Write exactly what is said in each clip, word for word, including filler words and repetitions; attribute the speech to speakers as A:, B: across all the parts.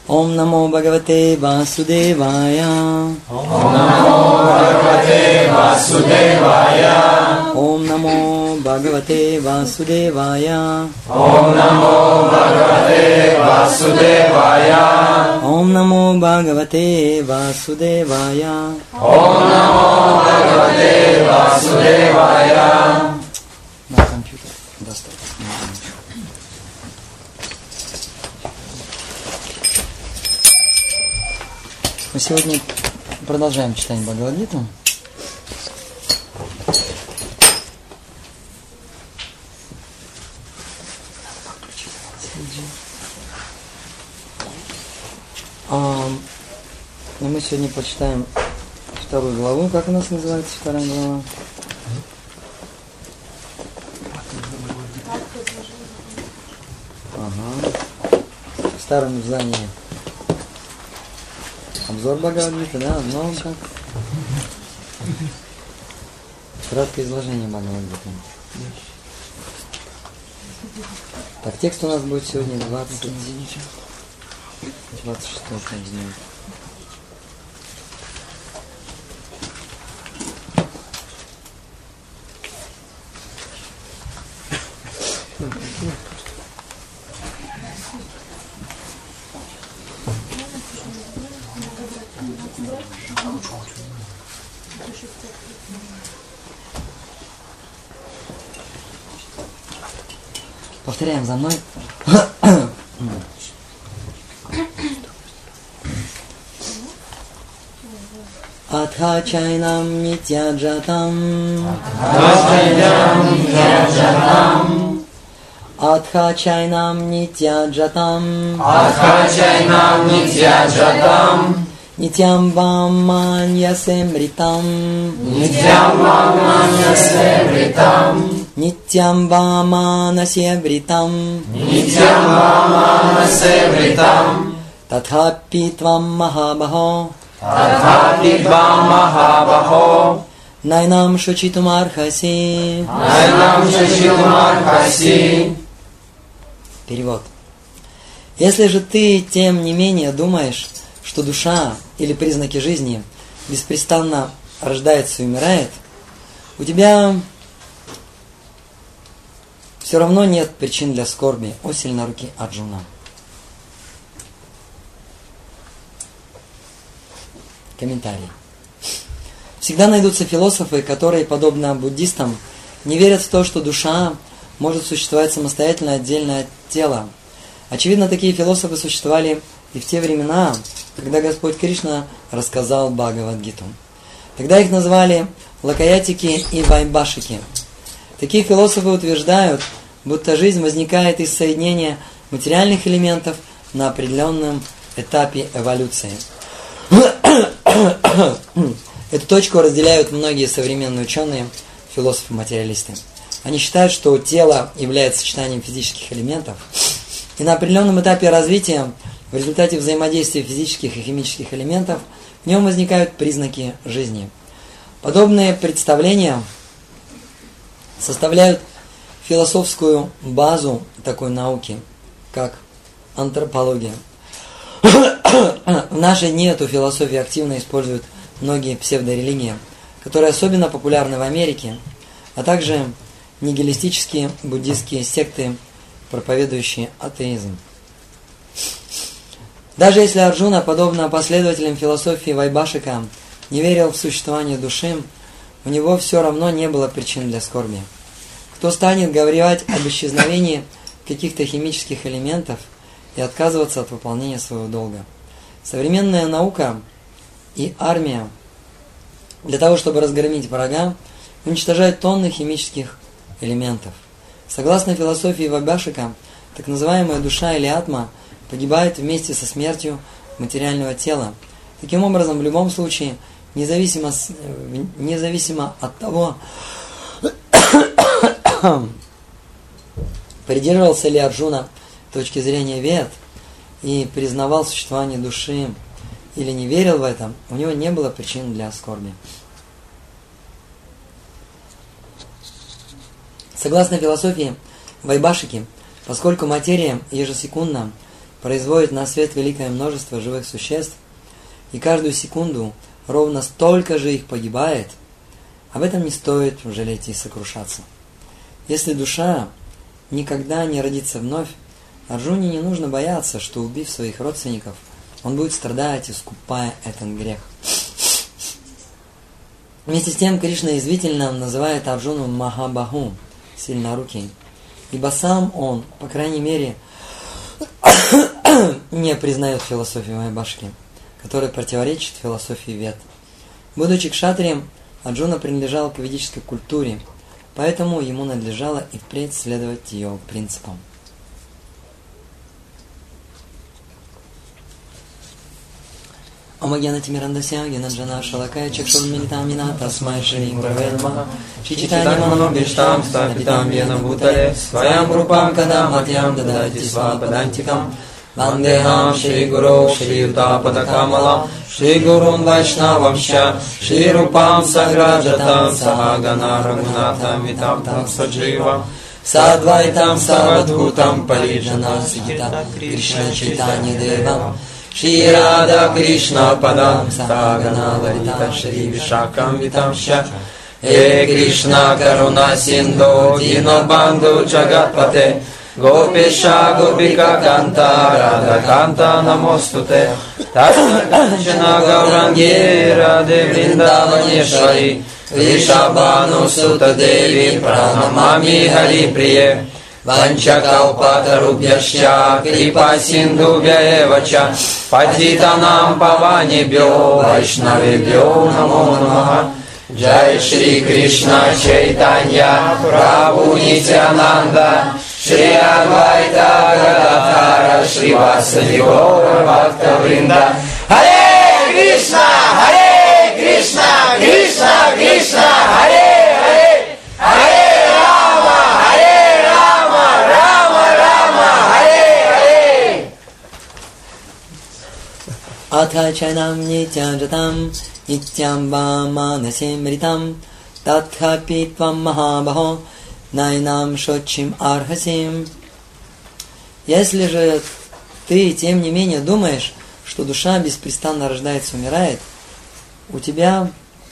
A: Om Namo Bhagavate Vasudevaya.
B: Om Namo Bhagavate Vasudevaya.
A: Om Namo Bhagavate Vasudevaya.
B: Om Namo Bhagavate Vasudevaya.
A: Om Namo Bhagavate Vasudevaya.
B: Om Namo Bhagavate Vasudevaya.
A: На компьютер достаточно. Мы сегодня продолжаем читание Бхагавад-гиту. А, и мы сегодня почитаем вторую главу. Как у нас называется вторая глава? Ага. В старом издании. Обзор Бхагавад-гиты, да? Но как? Краткое изложение Бхагавад-гиты. Так, текст у нас будет сегодня двадцать, двадцать шестой день. Повторяем за мной. Атха чайнам нитяджатам. Атха чайнам нитяджатам.
B: Атха чайнам нитяджатам.
A: Нитям ваманьясемритам.
B: Нитям ваманьясемритам.
A: Нитям ваманасевритам.
B: Нитям ваманасевритам.
A: Татхапи твам махабахо.
B: Татхапи твам махабахо.
A: Найнам шучитумархаси.
B: Найнам шучитумархаси.
A: Перевод. Если же ты, тем не менее, думаешь, что душа или признаки жизни беспрестанно рождается и умирает, у тебя все равно нет причин для скорби, о сильноруки Арджуна. Комментарий. Всегда найдутся философы, которые, подобно буддистам, не верят в то, что душа может существовать самостоятельно отдельно от тела. Очевидно, такие философы существовали и в те времена, когда Господь Кришна рассказал Бхагавад-гиту. Тогда их назвали лакаятики и вайбашики. Такие философы утверждают, будто жизнь возникает из соединения материальных элементов на определенном этапе эволюции. Эту точку разделяют многие современные ученые, философы-материалисты. Они считают, что тело является сочетанием физических элементов, и на определенном этапе развития, в результате взаимодействия физических и химических элементов, в нем возникают признаки жизни. Подобные представления составляют философскую базу такой науки, как антропология. В наши дни эту философию активно используют многие псевдорелигии, которые особенно популярны в Америке, а также нигилистические буддистские секты, проповедующие атеизм. Даже если Арджуна, подобно последователям философии Вайбашика, не верил в существование души, у него все равно не было причин для скорби. Кто станет говорить об исчезновении каких-то химических элементов и отказываться от выполнения своего долга? Современная наука и армия для того, чтобы разгромить врага, уничтожают тонны химических элементов. Согласно философии Вайбашика, так называемая душа или атма погибает вместе со смертью материального тела. Таким образом, в любом случае, независимо, с, независимо от того, придерживался ли Арджуна точки зрения Вед и признавал существование души или не верил в это, у него не было причин для скорби. Согласно философии Вайбашики, поскольку материя ежесекундно производит на свет великое множество живых существ, и каждую секунду ровно столько же их погибает, об этом не стоит жалеть и сокрушаться. Если душа никогда не родится вновь, Арджуне не нужно бояться, что, убив своих родственников, он будет страдать, искупая этот грех. Вместе с тем Кришна язвительно называет Арджуну Махабаху, сильнорукий, ибо сам он, по крайней мере, не признает философию Вайбашки, которая противоречит философии Вед. Будучи кшатрием, Арджуна принадлежал к ведической культуре, поэтому ему надлежало и впредь следовать ее принципам. Омагьяна Тимирандася, Генаджана Шалакая, Чакшур Милитамина, Тасмай Шри Гуравелма, Шичитани Манобиштам, Стапитам Вена Бутале, Своям Группам Кадам Атьям Дадати Свападантикам, Вандехам Шри Гуру, Шри Ютапада Камала, Шри Гурун Вайшнавамща, Шри Рупам Саграджатам, Сахагана Рагунатам Витаптам Саджива, Садвайтам Савадхутам Париджана Сидита, Кришна Чайтанья Девам, Шри Рада Кришна Падам Сахагана Лалита, Шри Вишакам Витамща, Э Кришна Каруна Синду, Динобанду Джагатпате, Гопиша Гопика Канта, Рада Канта Намостуте, Тасна Канчана Гауранги, Раде Вриндаванешвари, Вишабану Сута Деви, Пранамами Хари Прие, Ванчакалпатарубьяща, Крипа Синдубья Эвача, Патитанам Паванибьо, Вайшнавибьо Намо Намаха, Джай Шри Кришна Чайтанья, Прабху Нитянанда, Шри Адвайта Гададхара, Шри Васади Гора Бхакта Вринда. Харе Кришна, Харе Кришна, Кришна Кришна, Харе Харе, Харе Рама, Харе Рама, Рама Рама, Харе Харе. Атхачанам Нитяджатам, Нитям Ваманасим Ритам, Татхапитвам Махабахо, Найнам Шотчим Архасим. Если же ты, тем не менее, думаешь, что душа беспрестанно рождается и умирает, у тебя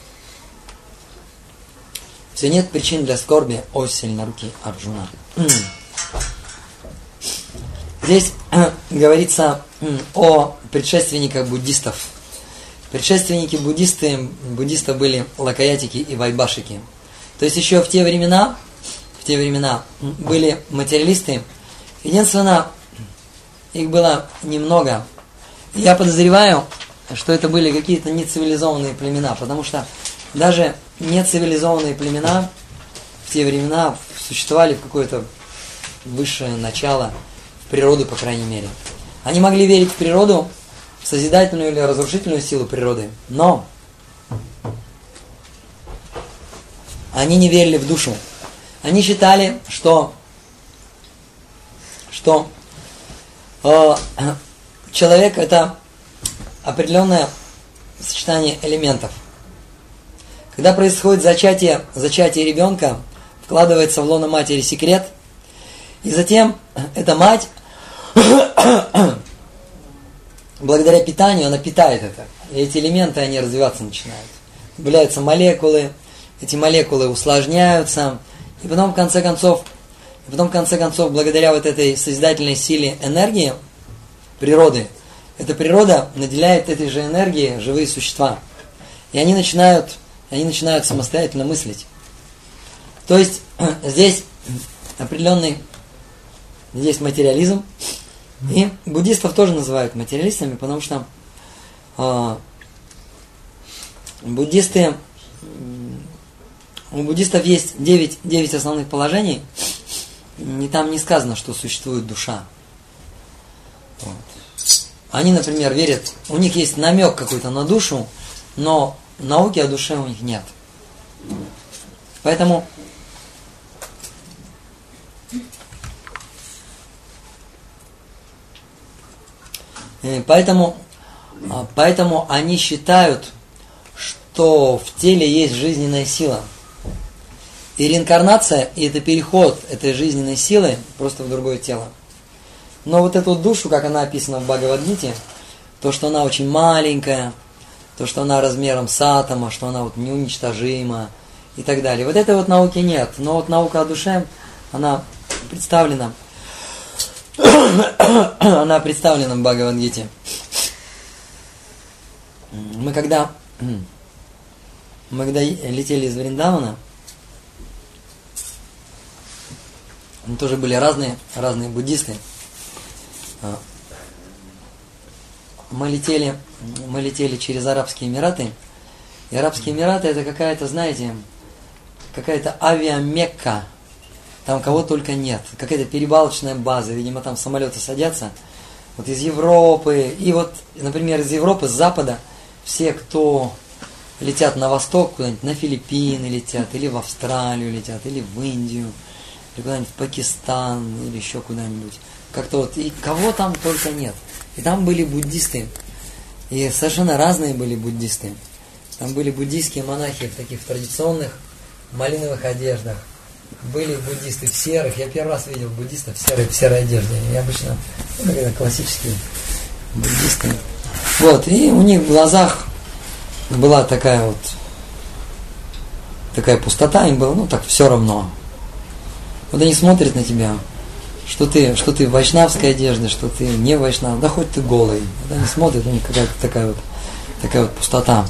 A: все нет причин для скорби, о сильнорукий Арджуна. Здесь говорится о предшественниках буддистов. Предшественники буддисты, буддисты были лакаятики и вайбашики. То есть еще в те времена, в те времена были материалисты. Единственное, их было немного. Я подозреваю, что это были какие-то нецивилизованные племена, потому что даже нецивилизованные племена в те времена существовали в какое-то высшее начало, в природу, по крайней мере. Они могли верить в природу, в созидательную или разрушительную силу природы, но они не верили в душу. Они считали, что, что э, человек это определенное сочетание элементов. Когда происходит зачатие, зачатие ребенка, вкладывается в лоно матери секрет, и затем эта мать, благодаря питанию, она питает это. И эти элементы, они развиваться начинают. Появляются молекулы, эти молекулы усложняются, и потом, в конце концов, и потом, в конце концов, благодаря вот этой созидательной силе энергии природы, эта природа наделяет этой же энергией живые существа. И они начинают, они начинают самостоятельно мыслить. То есть, здесь определенный, здесь материализм, и буддистов тоже называют материалистами, потому что э, буддисты, у буддистов есть девять, девять основных положений, и там не сказано, что существует душа. Вот. Они, например, верят, у них есть намек какой-то на душу, но науки о душе у них нет. Поэтому Поэтому, поэтому они считают, что в теле есть жизненная сила. И реинкарнация – это переход этой жизненной силы просто в другое тело. Но вот эту душу, как она описана в Бхагавад-гите, то, что она очень маленькая, то, что она размером с атома, что она вот неуничтожима и так далее. Вот этой вот науки нет. Но вот наука о душе, она представлена, она представлена в Бхагавад-гите. Мы когда, мы когда летели из Вриндавана, тоже были разные, разные буддисты. Мы летели, мы летели через Арабские Эмираты. И Арабские Эмираты это какая-то, знаете, какая-то авиамекка. Там кого только нет. Какая-то перевалочная база. Видимо, там самолеты садятся. Вот из Европы. И вот, например, из Европы, с Запада, все, кто летят на восток, куда-нибудь на Филиппины летят, или в Австралию летят, или в Индию, или куда-нибудь в Пакистан, или еще куда-нибудь. Как-то вот, и кого там только нет. И там были буддисты. И совершенно разные были буддисты. Там были буддийские монахи в таких традиционных малиновых одеждах. Были буддисты в серых. Я первый раз видел буддистов в серой, в серой одежде. И обычно, ну, как классические буддисты. Вот, и у них в глазах была такая вот, такая пустота, им было, ну, так все равно. Вот они смотрят на тебя, что ты, что ты в вайшнавской одежде, что ты не вайшнав, да хоть ты голый. Вот они смотрят, у них какая-то такая вот, такая вот пустота.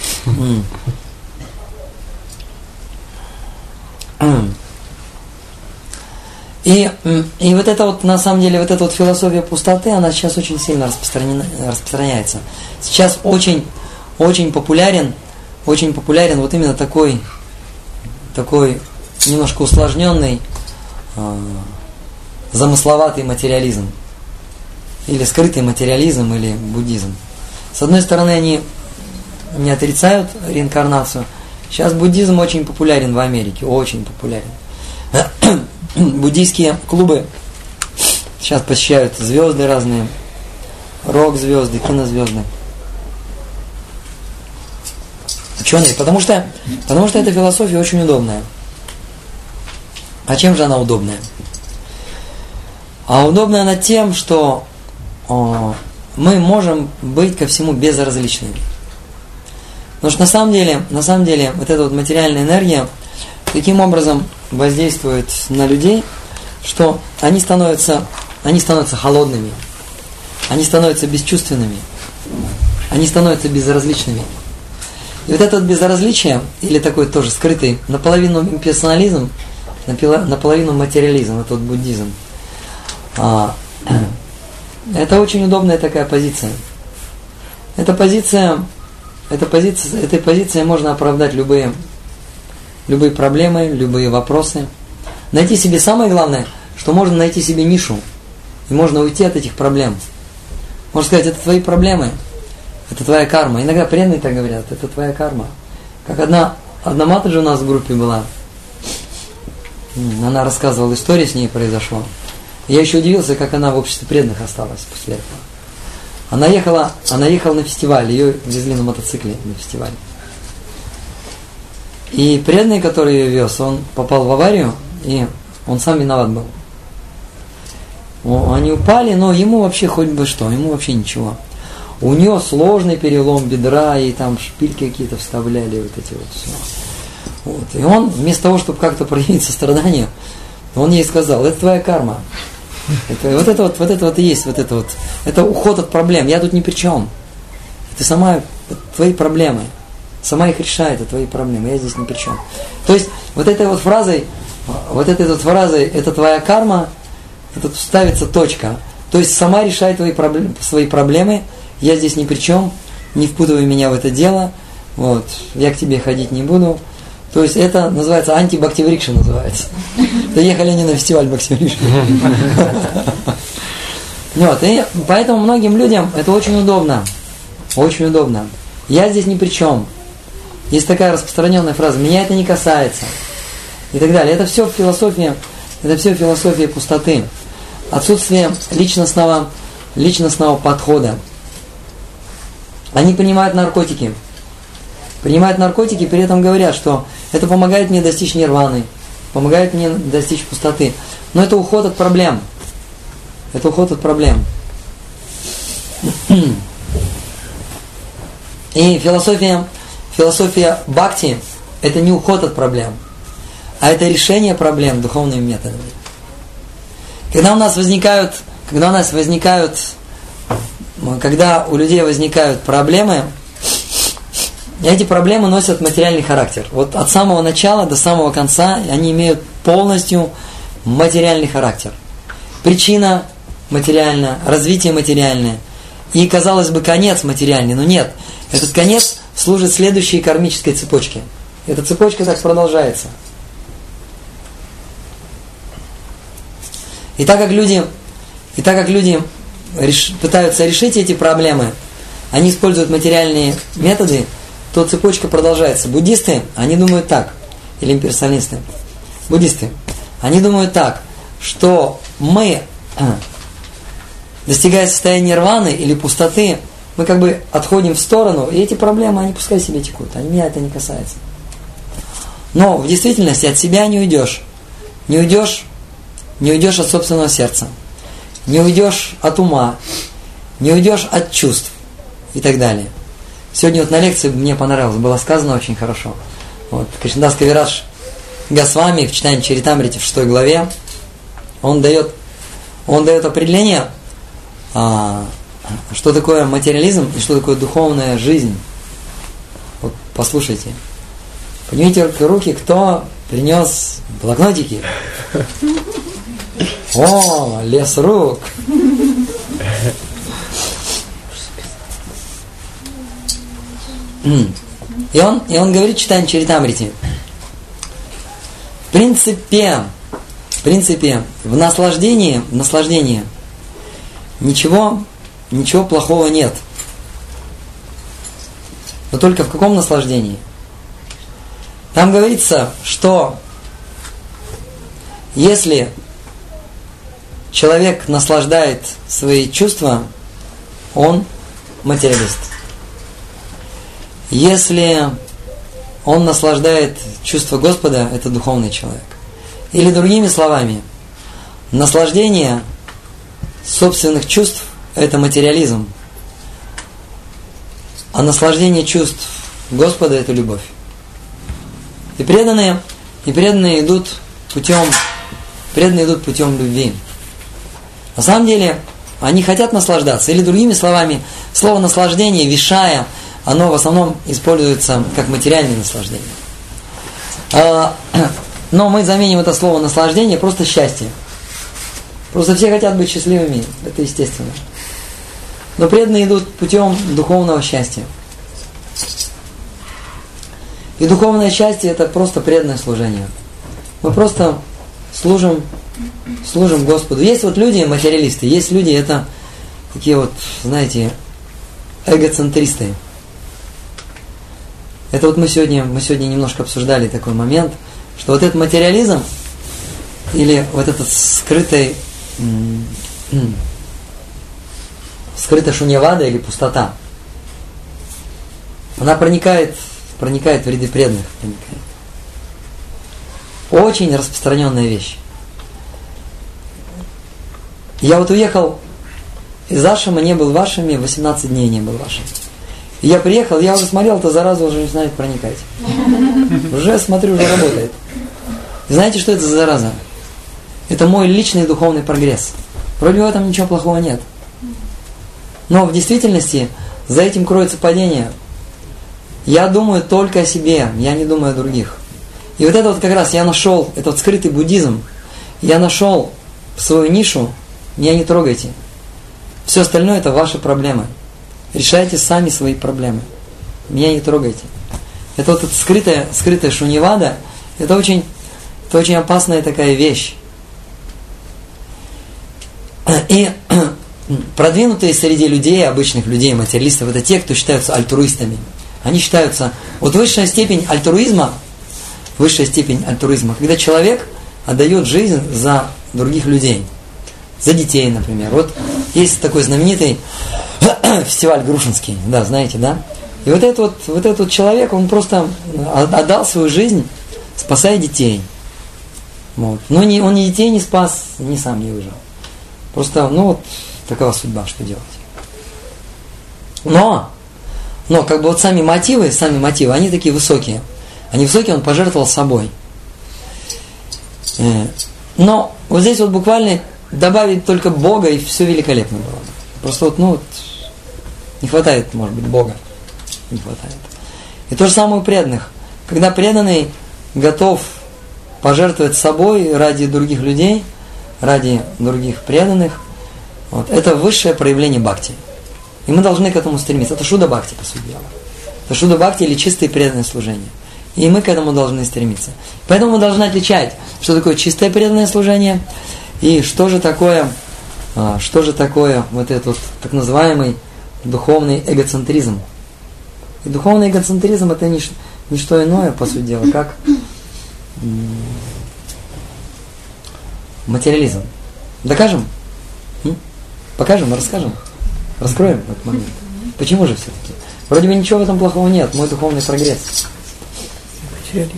A: И, и вот это вот, на самом деле, вот эта вот философия пустоты, она сейчас очень сильно распространена, распространяется. Сейчас очень, очень популярен, очень популярен вот именно такой, такой немножко усложненный, э, замысловатый материализм. Или скрытый материализм, или буддизм. С одной стороны, они не отрицают реинкарнацию. Сейчас буддизм очень популярен в Америке, очень популярен. Буддийские клубы сейчас посещают звезды разные, рок-звезды, кинозвезды, ученые, потому что, потому что эта философия очень удобная. А чем же она удобная? А удобная она тем, что о, мы можем быть ко всему безразличными. Потому что на самом деле, на самом деле, вот эта вот материальная энергия таким образом воздействует на людей, что они становятся, они становятся холодными, они становятся бесчувственными, они становятся безразличными. И вот это вот безразличие, или такой тоже скрытый, наполовину имперсонализм, наполовину материализм, это вот буддизм, это очень удобная такая позиция. Эта позиция, эта позиция, этой позицией можно оправдать любые Любые проблемы, любые вопросы. Найти себе самое главное, что можно найти себе нишу. И можно уйти от этих проблем. Можно сказать, это твои проблемы. Это твоя карма. Иногда преданные так говорят, это твоя карма. Как одна, одна матаджи у нас в группе была. Она рассказывала историю, с ней произошло. Я еще удивился, как она в обществе преданных осталась после этого. Она ехала, она ехала на фестиваль, ее везли на мотоцикле на фестиваль. И преданный, который ее вез, он попал в аварию, и он сам виноват был. Они упали, но ему вообще хоть бы что, ему вообще ничего. У нее сложный перелом бедра, и там шпильки какие-то вставляли, вот эти вот все. Вот. И он, вместо того, чтобы как-то проявить сострадание, он ей сказал, это твоя карма. Это, вот, это вот, вот это вот и есть, вот это вот. Это уход от проблем, я тут ни при чем. Это сама, это твои проблемы. Сама их решает, это твои проблемы, я здесь ни при чем. То есть, вот этой вот фразой, вот этой вот фразой, это твоя карма, тут ставится точка. То есть, сама решай твои проблемы, свои проблемы, я здесь ни при чем, не впутывай меня в это дело, вот, я к тебе ходить не буду. То есть, это называется анти-бхактиврикша называется. Доехали они на фестиваль бхактиврикши. Вот, и поэтому многим людям это очень удобно, очень удобно. Я здесь ни при чем. Есть такая распространенная фраза, меня это не касается. И так далее. Это все философия, это все философия пустоты. Отсутствие личностного, личностного подхода. Они принимают наркотики. Принимают наркотики, при этом говорят, что это помогает мне достичь нирваны, помогает мне достичь пустоты. Но это уход от проблем. Это уход от проблем. И философия, философия бхакти – это не уход от проблем, а это решение проблем духовными методами. Когда у нас возникают, когда у нас возникают, когда у людей возникают проблемы, эти проблемы носят материальный характер. Вот от самого начала до самого конца они имеют полностью материальный характер. Причина материальная, развитие материальное. И, казалось бы, конец материальный, но нет. Этот конец служит следующей кармической цепочке. Эта цепочка так продолжается. И так как люди, и так как люди реш, пытаются решить эти проблемы, они используют материальные методы, то цепочка продолжается. Буддисты, они думают так, или имперсоналисты, буддисты, они думают так, что мы, достигая состояния нирваны или пустоты, мы как бы отходим в сторону, и эти проблемы, они пускай себе текут, они, меня это не касается. Но в действительности от себя не уйдешь. Не уйдешь, не уйдешь от собственного сердца. Не уйдешь от ума. Не уйдешь от чувств. И так далее. Сегодня вот на лекции мне понравилось, было сказано очень хорошо. Вот, Кришнадас Кавирадж Госвами в читании Чаритамрити в шестой главе, он дает, он дает определение, а, что такое материализм и что такое духовная жизнь. Вот послушайте. Поднимите руки, кто принес блокнотики. О, лес рук. И он, и он говорит, читаем Чаритамрити. В принципе, в принципе, в наслаждении, в наслаждении ничего, ничего плохого нет. Но только в каком наслаждении? Там говорится, что если человек наслаждает свои чувства, он материалист. Если он наслаждает чувство Господа, это духовный человек. Или другими словами, наслаждение собственных чувств – это материализм. А наслаждение чувств Господа – это любовь. И преданные, и преданные идут путем, преданные идут путем любви. На самом деле, они хотят наслаждаться. Или другими словами, слово наслаждение, вишая, оно в основном используется как материальное наслаждение. Но мы заменим это слово наслаждение просто счастье. Просто все хотят быть счастливыми, это естественно. Но преданные идут путем духовного счастья. И духовное счастье это просто преданное служение. Мы просто служим, служим Господу. Есть вот люди материалисты, есть люди это такие вот, знаете, эгоцентристы. Это вот мы сегодня, мы сегодня немножко обсуждали такой момент, что вот этот материализм или вот этот скрытый скрытая шуньявада или пустота, она проникает, проникает в ряды преданных. Проникает. Очень распространенная вещь. Я вот уехал из Ашрама, не был в Ашраме, восемнадцать дней не был в Ашраме. И я приехал, я уже смотрел, эта зараза уже начинает проникать. Уже смотрю, уже работает. И знаете, что это за зараза? Это мой личный духовный прогресс. Вроде в этом ничего плохого нет. Но в действительности за этим кроется падение. Я думаю только о себе, я не думаю о других. И вот это вот как раз я нашел, это вот скрытый буддизм, я нашел свою нишу, меня не трогайте. Все остальное это ваши проблемы. Решайте сами свои проблемы. Меня не трогайте. Это вот эта скрытая, скрытая шуньявада, это очень, это очень опасная такая вещь. И продвинутые среди людей, обычных людей, материалистов, это те, кто считаются альтруистами. Они считаются, вот высшая степень альтруизма, высшая степень альтруизма, когда человек отдает жизнь за других людей, за детей, например. Вот есть такой знаменитый фестиваль Грушинский, да, знаете, да? И вот этот вот, вот этот вот человек, он просто отдал свою жизнь, спасая детей. Вот. Но не, он ни детей не спас, ни сам не выжил. Просто, ну вот, такова судьба, что делать. Но, но как бы вот сами мотивы, сами мотивы, они такие высокие. Они высокие, он пожертвовал собой. Но вот здесь вот буквально добавить только Бога, и все великолепно было. Просто вот, ну вот, не хватает, может быть, Бога. Не хватает. И то же самое у преданных. Когда преданный готов пожертвовать собой ради других людей, ради других преданных, вот, это высшее проявление бхакти. И мы должны к этому стремиться. Это шуда бхакти, по сути дела. Это шуда бхакти или чистое преданное служение. И мы к этому должны стремиться. Поэтому мы должны отличать, что такое чистое преданное служение, и что же такое, что же такое вот этот так называемый духовный эгоцентризм. И духовный эгоцентризм это не, не что иное, по сути дела, как материализм. Докажем? М? Покажем, расскажем? Раскроем этот момент. Почему же все-таки? Вроде бы ничего в этом плохого нет, мой духовный прогресс. Материализм.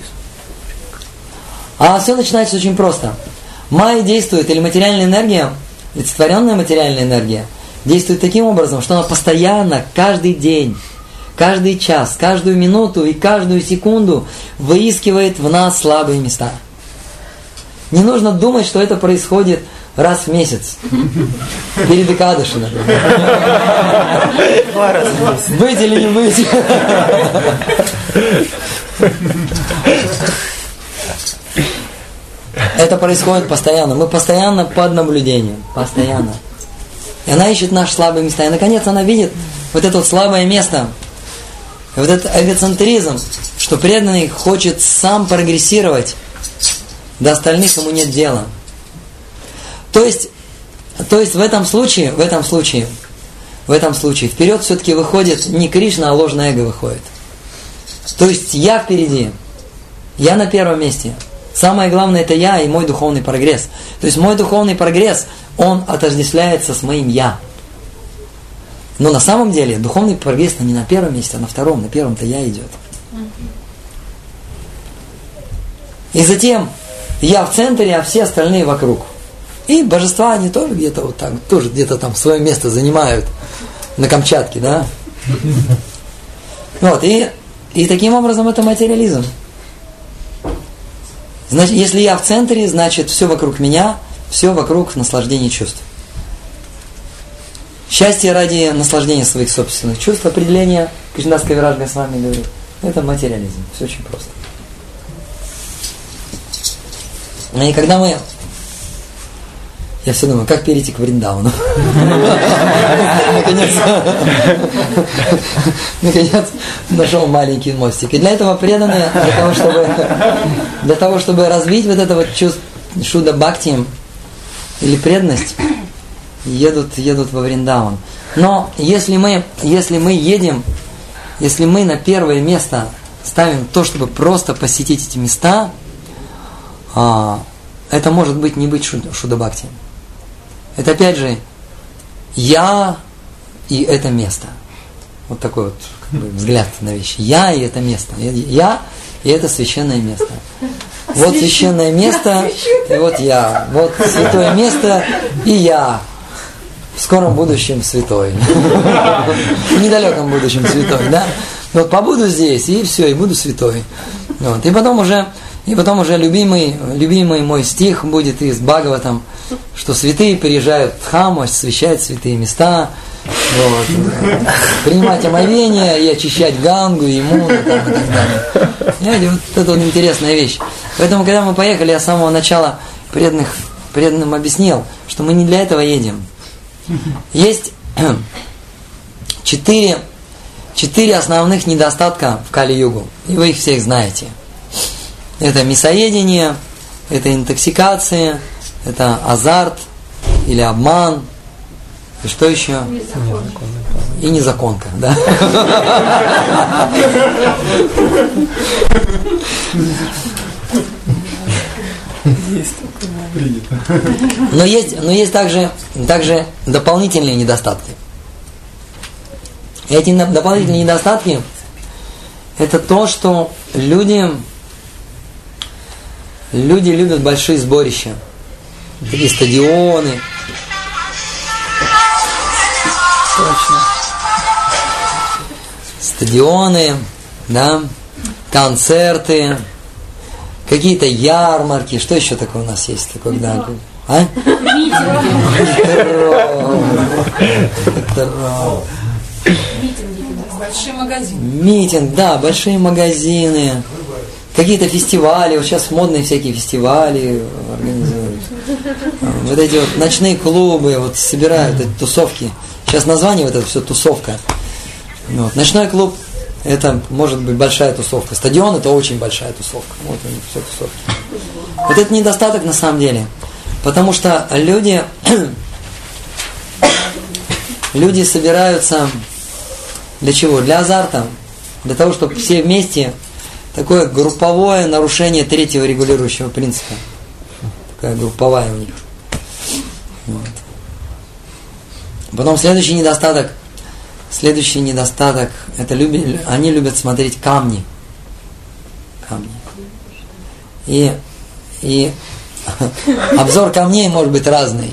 A: А все начинается очень просто. Майя действует, или материальная энергия, олицетворенная материальная энергия, действует таким образом, что она постоянно, каждый день, каждый час, каждую минуту и каждую секунду выискивает в нас слабые места. Не нужно думать, что это происходит раз в месяц. Перед Экадаши, например. Быть или не быть. Это происходит постоянно. Мы постоянно под наблюдением. Постоянно. И она ищет наши слабые места. И наконец она видит вот это вот слабое место. Вот этот эгоцентризм, что преданный хочет сам прогрессировать. До остальных ему нет дела. То есть, то есть в этом случае, в этом случае, в этом случае вперед все-таки выходит не Кришна, а ложное эго выходит. То есть я впереди, я на первом месте. Самое главное это я и мой духовный прогресс. То есть мой духовный прогресс, он отождествляется с моим я. Но на самом деле духовный прогресс не на первом месте, а на втором. На первом-то я идет. И затем я в центре, а все остальные вокруг. И божества, они тоже где-то вот так, тоже где-то там свое место занимают на Камчатке, да? Вот, и, и таким образом это материализм. Значит, если я в центре, значит все вокруг меня, все вокруг наслаждения чувств. Счастье ради наслаждения своих собственных чувств, определение, Кришнадас Кавирадж Госвами говорит, это материализм, все очень просто. И когда мы... Я все думаю, как перейти к Вриндавану? Наконец, наконец нашел маленький мостик. И для этого преданные, для того, чтобы, для того, чтобы развить вот это вот чувство шуда бхакти или преданность, едут, едут во Вриндаван. Но если мы, если мы едем, если мы на первое место ставим то, чтобы просто посетить эти места, это может быть не быть шуда бхакти. Это опять же я и это место. Вот такой вот как бы, взгляд на вещи. Я и это место. Я и это священное место. Вот священное место, и вот я. Вот святое место, и я. В скором будущем святой. В недалеком будущем святой, да? Вот побуду здесь, и все, и буду святой. Вот. И потом уже, и потом уже любимый, любимый мой стих будет из Бхагаватам, что святые приезжают в Дхаму, освящают святые места, вот, принимать омовение и очищать Гангу, Ямуну там, и так далее. Знаете, вот это вот интересная вещь. Поэтому, когда мы поехали, я с самого начала преданных, преданным объяснил, что мы не для этого едем. Есть четыре, четыре основных недостатка в Кали-югу, и вы их всех знаете. Это мясоедение, это интоксикация, это азарт или обман, и что еще? Незаконка. И незаконка, да. Но есть, но есть также, также дополнительные недостатки. Эти дополнительные недостатки это то, что люди, люди любят большие сборища. Такие стадионы, Точно. Стадионы, да, концерты, какие-то ярмарки. Что еще такое у нас есть? Такое, да, а?
C: Большие магазины.
A: Митинг, да, большие магазины. Какие-то фестивали, вот сейчас модные всякие фестивали организуют. Вот эти вот ночные клубы, вот собирают эти тусовки. Сейчас название вот это все тусовка. Вот. Ночной клуб — это может быть большая тусовка. Стадион — это очень большая тусовка. Вот они, все тусовки. Вот это недостаток на самом деле. Потому что люди, люди собираются для чего? Для азарта. Для того, чтобы все вместе. Такое групповое нарушение третьего регулирующего принципа. Такая групповая у них. Вот. Потом следующий недостаток. Следующий недостаток. Это люби, они любят смотреть камни. Камни. И, и обзор камней может быть разный.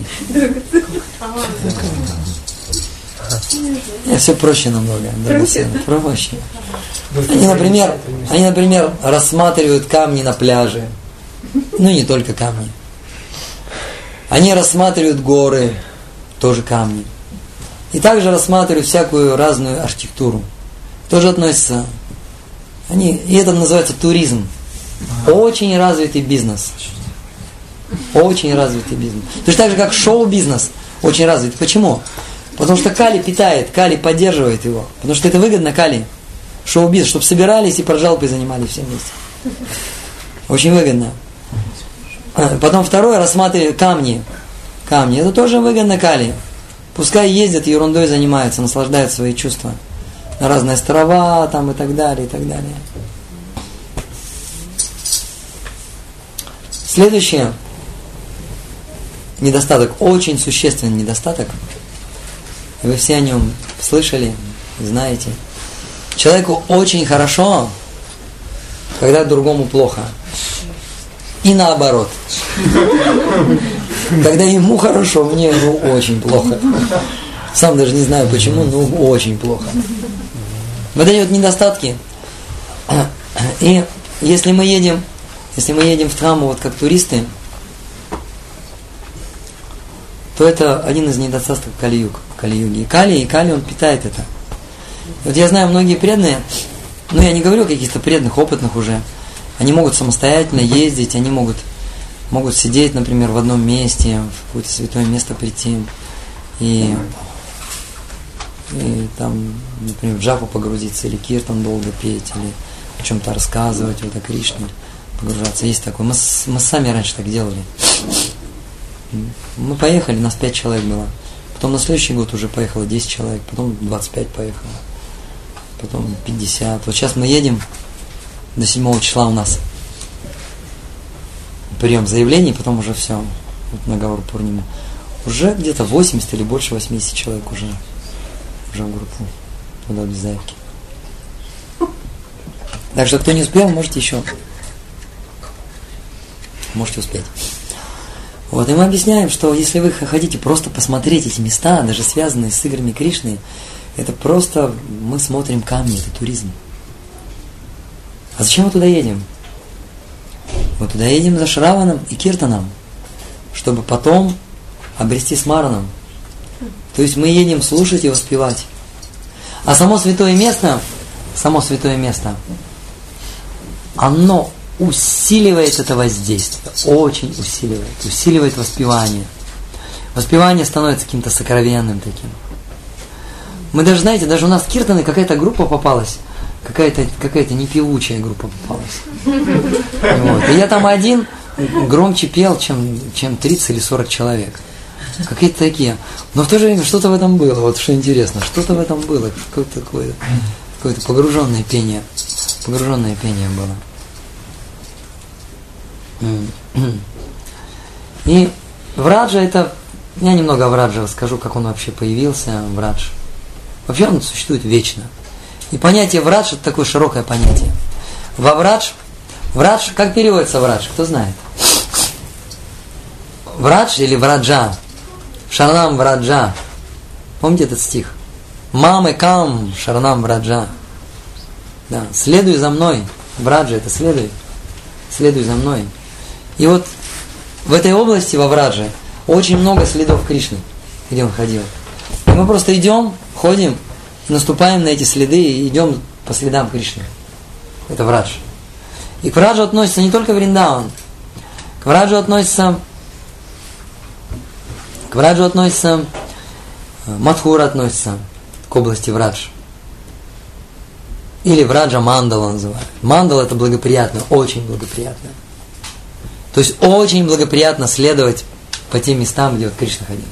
A: Все проще намного. Проще. Они, например, они, например, рассматривают камни на пляже. Ну, не только камни. Они рассматривают горы, тоже камни. И также рассматривают всякую разную архитектуру. Тоже относится. Они, и это называется туризм. Очень развитый бизнес. Очень развитый бизнес. Точно так же, как шоу-бизнес очень развитый. Почему? Потому что Кали питает, Кали поддерживает его. Потому что это выгодно Кали. Шоу-бизнес, чтобы собирались и прожалпой занимались все вместе. Очень выгодно. Потом второе, рассматривать камни. Камни. Это тоже выгодно Кали. Пускай ездят, ерундой занимаются, наслаждают свои чувства. На разные острова там и так далее, и так далее. Следующее. Недостаток. Очень существенный недостаток. Вы все о нем слышали, знаете. Человеку очень хорошо, когда другому плохо. И наоборот. Когда ему хорошо, мне ну, очень плохо. Сам даже не знаю почему, но очень плохо. Вот эти вот недостатки. И если мы едем, если мы едем в Дхамму вот как туристы, то это один из недостатков Кали-юг, Кали-юги. И Кали, и Кали, он питает это. Вот я знаю многие преданные, ну я не говорю о каких-то преданных, опытных уже, они могут самостоятельно ездить, они могут, могут сидеть, например, в одном месте, в какое-то святое место прийти, и, и там, например, в джапу погрузиться, или киртан долго петь, или о чем-то рассказывать, вот о Кришне погружаться. Есть такое. Мы, мы сами раньше так делали. Мы поехали, нас пять человек было. Потом на следующий год уже поехало десять человек, потом двадцать пять поехало. Потом пятьдесят. Вот сейчас мы едем, до седьмого числа у нас прием заявлений, потом уже все, вот на Гаур Пурниму. Уже где-то восемьдесят или больше восемьдесят человек уже, уже в группу туда без заявки. Так что кто не успел, можете еще. Можете успеть. Вот, и мы объясняем, что если вы хотите просто посмотреть эти места, даже связанные с играми Кришны, это просто мы смотрим камни, это туризм. А зачем мы туда едем? Мы туда едем за Шраваном и Киртаном, чтобы потом обрести смараном. То есть мы едем слушать и воспевать. А само святое место, само святое место, оно усиливает это воздействие, очень усиливает, усиливает воспевание. Воспевание становится каким-то сокровенным таким. Мы даже, знаете, даже у нас в Киртаны какая-то группа попалась, какая-то, какая-то непевучая группа попалась. Вот. И я там один громче пел, чем, чем тридцать или сорок человек. Какие-то такие. Но в то же время что-то в этом было, вот что интересно, что-то в этом было, какое-то такое, какое-то погруженное пение, погруженное пение было. И Враджа это, я немного о Врадже расскажу, как он вообще появился, Врадж. Вообще он существует вечно. И понятие Врадж это такое широкое понятие. Во Врадж, Врадж, как переводится Врадж, кто знает? Врадж или Враджа? Шарнам Враджа. Помните этот стих? Мамы кам шаранам враджа. Да, следуй за мной. Враджа это следуй. Следуй за мной. И вот в этой области, во Врадже, очень много следов Кришны, где он ходил. И мы просто идем, ходим, наступаем на эти следы и идем по следам Кришны. Это Врадж. И к Враджу относится не только Вриндаван. К Враджу относится К Враджу относится Мадхура относится к области Врадж. Или Враджа Мандала называют. Мандала это благоприятно, очень благоприятно. То есть очень благоприятно следовать по тем местам, где вот Кришна ходил.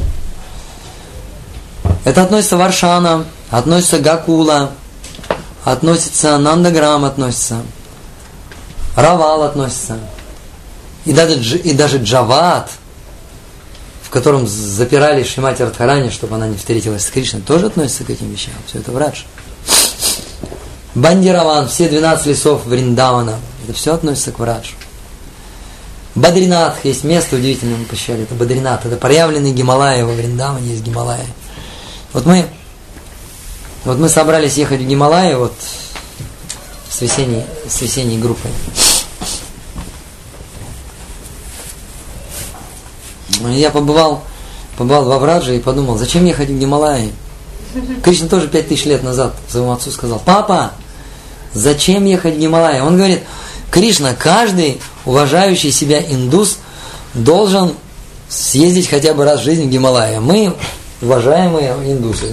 A: Это относится Варшана, относится Гакула, относится Нандаграм, относится Равал относится. И даже, и даже Джават, в котором запирали Шримати Радхарани, чтобы она не встретилась с Кришной, тоже относится к этим вещам. Все это Врадж. Бандираван, все двенадцать лесов Вриндавана, это все относится к Враджу. Бадринатх, есть место удивительное, мы посчитали, это Бадринатх, это проявленный Гималаи, во Вриндаване есть Гималаи. Вот мы, вот мы собрались ехать в Гималаи вот с весенней, с весенней группой. Я побывал, побывал во Врадже и подумал, зачем ехать в Гималаи? Кришна тоже пять тысяч лет назад своему отцу сказал, папа, зачем ехать в Гималаи? Он говорит, Кришна, каждый уважающий себя индус должен съездить хотя бы раз в жизни в Гималаи. Мы уважаемые индусы.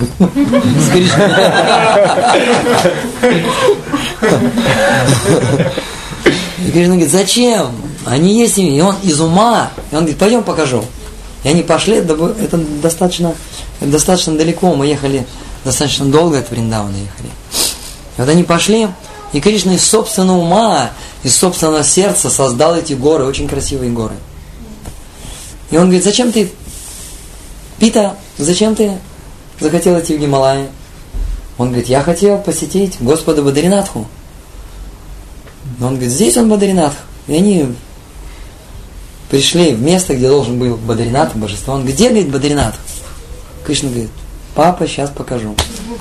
A: И Кришна говорит, зачем? Они есть, и он из ума. И он говорит, пойдем покажу. И они пошли, это достаточно, это достаточно далеко, мы ехали достаточно долго от Вриндавана ехали. И вот они пошли, и Кришна из собственного ума, из собственного сердца создал эти горы, очень красивые горы. И он говорит, зачем ты, Пита, зачем ты захотел идти в Гималаи? Он говорит, я хотел посетить Господа Бадринатху. Он говорит, здесь он Бадринатх. И они пришли в место, где должен был Бадринатх, божество. Он говорит, где, говорит, Бадринатх? Кришна говорит, папа, сейчас покажу.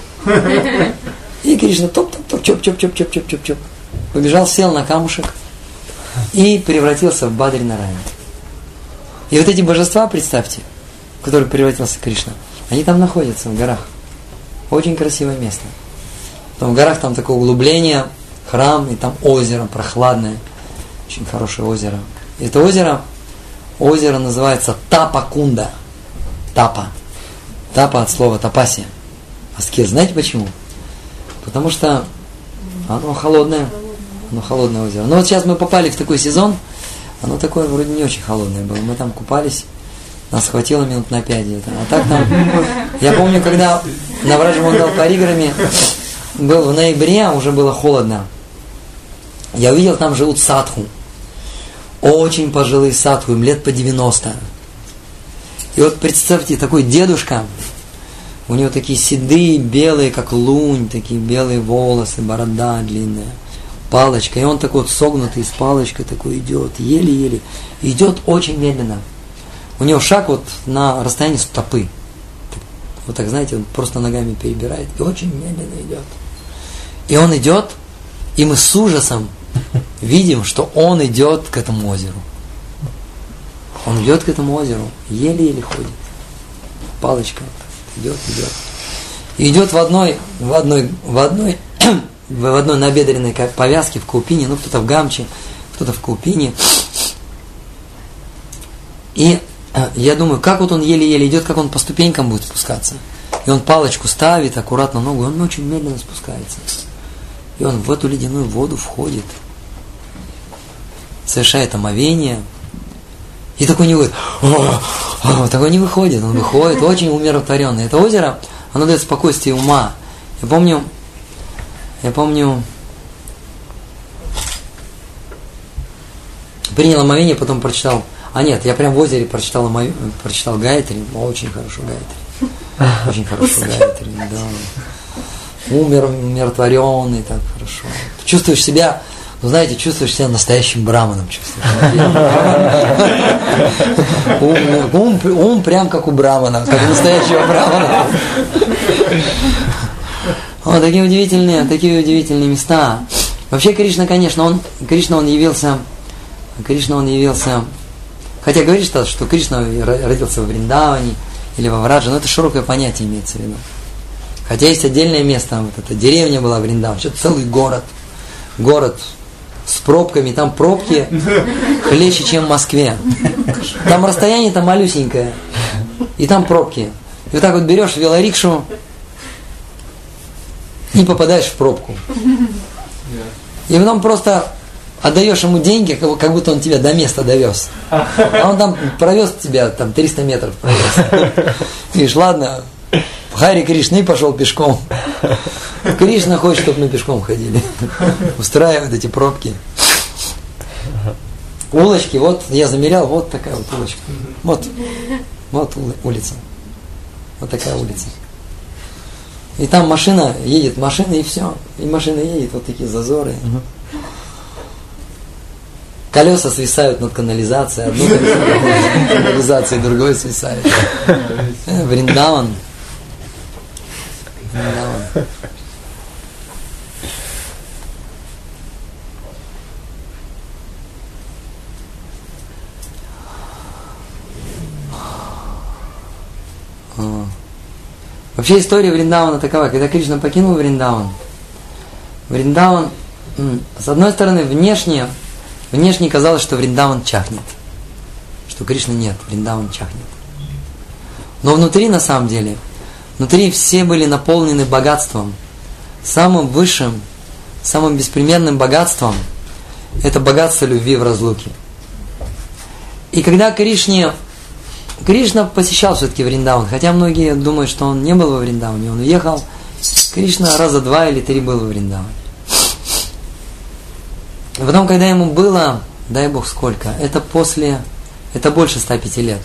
A: И Кришна топ-топ-топ, чоп-чоп-чоп-чоп-чоп-чоп. Побежал, сел на камушек и превратился в Бадринарайана. И вот эти божества, представьте, в которые превратился Кришна, они там находятся, в горах. Очень красивое место. Там в горах там такое углубление, храм, и там озеро прохладное. Очень хорошее озеро. И это озеро, озеро называется Тапа-кунда. Тапа. Тапа от слова тапасия. Аскез. Знаете почему? Потому что оно холодное. Оно холодное озеро. Но вот сейчас мы попали в такой сезон, оно такое вроде не очень холодное было. Мы там купались, нас хватило минут на пять где-то. А так там... Я помню, когда на Враджамандал Париграме был в ноябре, уже было холодно. Я увидел, там живут садху. Очень пожилые садху, им лет по девяносто. И вот представьте, такой дедушка, у него такие седые, белые, как лунь, такие белые волосы, борода длинная, палочка. И он такой вот согнутый, с палочкой такой идет, еле-еле. Идет очень медленно. У него шаг вот на расстоянии стопы. Вот так, знаете, он просто ногами перебирает. И очень медленно идет. И он идет, и мы с ужасом видим, что он идет к этому озеру. Он идет к этому озеру, еле-еле ходит. Палочка идет, идет. И идет в одной, в одной, в одной, в одной набедренной повязке в каупине, ну кто-то в гамче, кто-то в каупине. И я думаю, как вот он еле-еле идет, как он по ступенькам будет спускаться. И он палочку ставит, аккуратно ногу, и он очень медленно спускается. И он в эту ледяную воду входит, совершает омовение, и такой не выходит. Такой не выходит, он выходит, очень умиротворенный. Это озеро, оно дает спокойствие ума. Я помню, я помню, принял омовение, потом прочитал, а нет, я прям в озере прочитал, омов... прочитал Гайатри, очень хорошо Гайатри, очень хорошо Гайатри, да. Умер, умиротворенный, так хорошо. Чувствуешь себя Ну, знаете, чувствуешь себя настоящим браманом. Чувствуешь. Ум, ум, ум прям как у брамана, как у настоящего брамана. Вот такие удивительные, такие удивительные места. Вообще Кришна, конечно, он, Кришна, он явился, Кришна, он явился, хотя говорит, что, что Кришна родился во Вриндаване или во Враджа, но это широкое понятие имеется в виду. Хотя есть отдельное место, вот эта деревня была Вриндаван, что-то целый город, город с пробками, там пробки хлеще, чем в Москве. Там расстояние-то малюсенькое, и там пробки. И вот так вот берешь велорикшу и попадаешь в пробку. И потом просто отдаешь ему деньги, как будто он тебя до места довез. А он там провез тебя, там триста метров провез. Ты говоришь, ладно, Хари Кришна, и пошел пешком. Кришна хочет, чтобы мы пешком ходили. Устраивают эти пробки. Улочки, вот я замерял, вот такая вот улочка. Вот, вот улица. Вот такая улица. И там машина едет, машина и все. И машина едет, вот такие зазоры. Колеса свисают над канализацией. Одно колесо над канализацией, другое свисает. Вриндаван. Вриндаван. Вообще история Вриндавана такова, когда Кришна покинул Вриндаван, Вриндаван, с одной стороны, внешне, внешне казалось, что Вриндаван чахнет, что Кришны нет, Вриндаван чахнет. Но внутри, на самом деле, внутри все были наполнены богатством, самым высшим, самым беспримерным богатством – это богатство любви в разлуке. И когда Кришне Кришна посещал все-таки Вриндаван, хотя многие думают, что он не был во Вриндаване, он уехал. Кришна раза два или три был во Вриндаване. И потом, когда ему было, дай Бог сколько, это после, это больше ста пяти лет.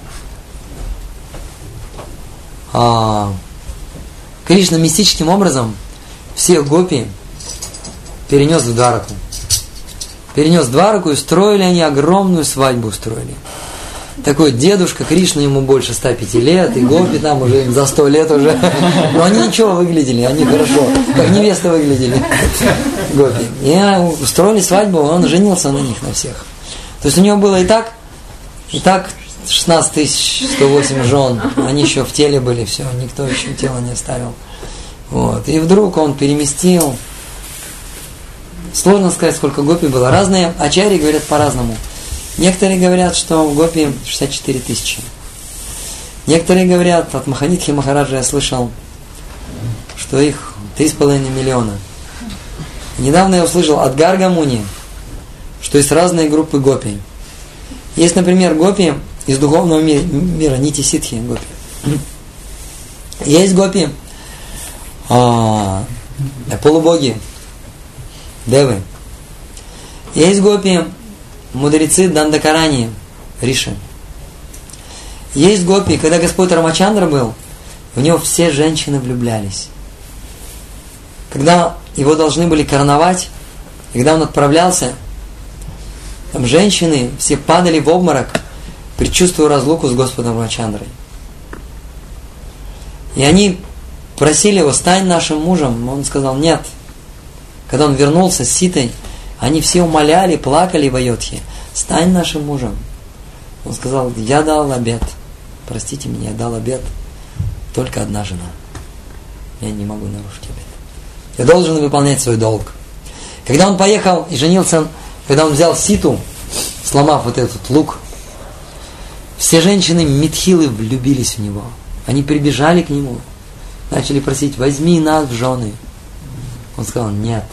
A: А, Кришна мистическим образом всех гопи перенес в Двараку. Перенес в Двараку, и устроили они огромную свадьбу, устроили. Такой дедушка, Кришна, ему больше ста пяти лет, и гопи там уже им за сто лет уже. Но они ничего выглядели, они хорошо, как невесты выглядели, гопи. И устроили свадьбу, он женился на них, на всех. То есть у него было и так, и так шестнадцать тысяч сто восемь жен, они еще в теле были, все, никто еще тело не оставил. Вот. И вдруг он переместил, сложно сказать, сколько гопи было. Разные ачарьи говорят по-разному. Некоторые говорят, что в гопи шестьдесят четыре тысячи. Некоторые говорят, от Маханидхи Махараджа я слышал, что их три с половиной миллиона. Недавно я услышал от Гарга Муни, что есть разные группы гопи. Есть, например, гопи из духовного мира, мира Нити Ситхи гопи. Есть гопи а, полубоги, девы. Есть гопи мудрецы Дандакарани, Риши. Есть гопи, когда Господь Рамачандра был, в него все женщины влюблялись. Когда его должны были короновать, когда он отправлялся, там женщины все падали в обморок, предчувствуя разлуку с Господом Рамачандрой. И они просили его, стань нашим мужем. Он сказал, нет. Когда он вернулся с Ситой, они все умоляли, плакали в Айодхе. Стань нашим мужем. Он сказал, я дал обет. Простите меня, я дал обет. Только одна жена. Я не могу нарушить обет. Я должен выполнять свой долг. Когда он поехал и женился, когда он взял Ситу, сломав вот этот лук, все женщины Митхилы влюбились в него. Они прибежали к нему, начали просить, возьми нас в жены. Он сказал, нет.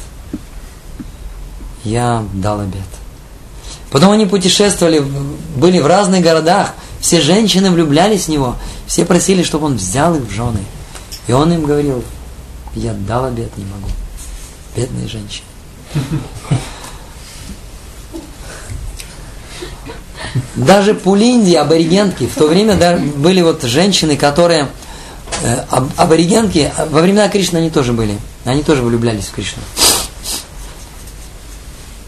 A: Я дал обет. Потом они путешествовали, были в разных городах, все женщины влюблялись в него, все просили, чтобы он взял их в жены. И он им говорил, я дал обет, не могу. Бедные женщины. Даже пулинди, аборигенки, в то время да, были вот женщины, которые, э, аборигенки, во времена Кришны они тоже были, они тоже влюблялись в Кришну.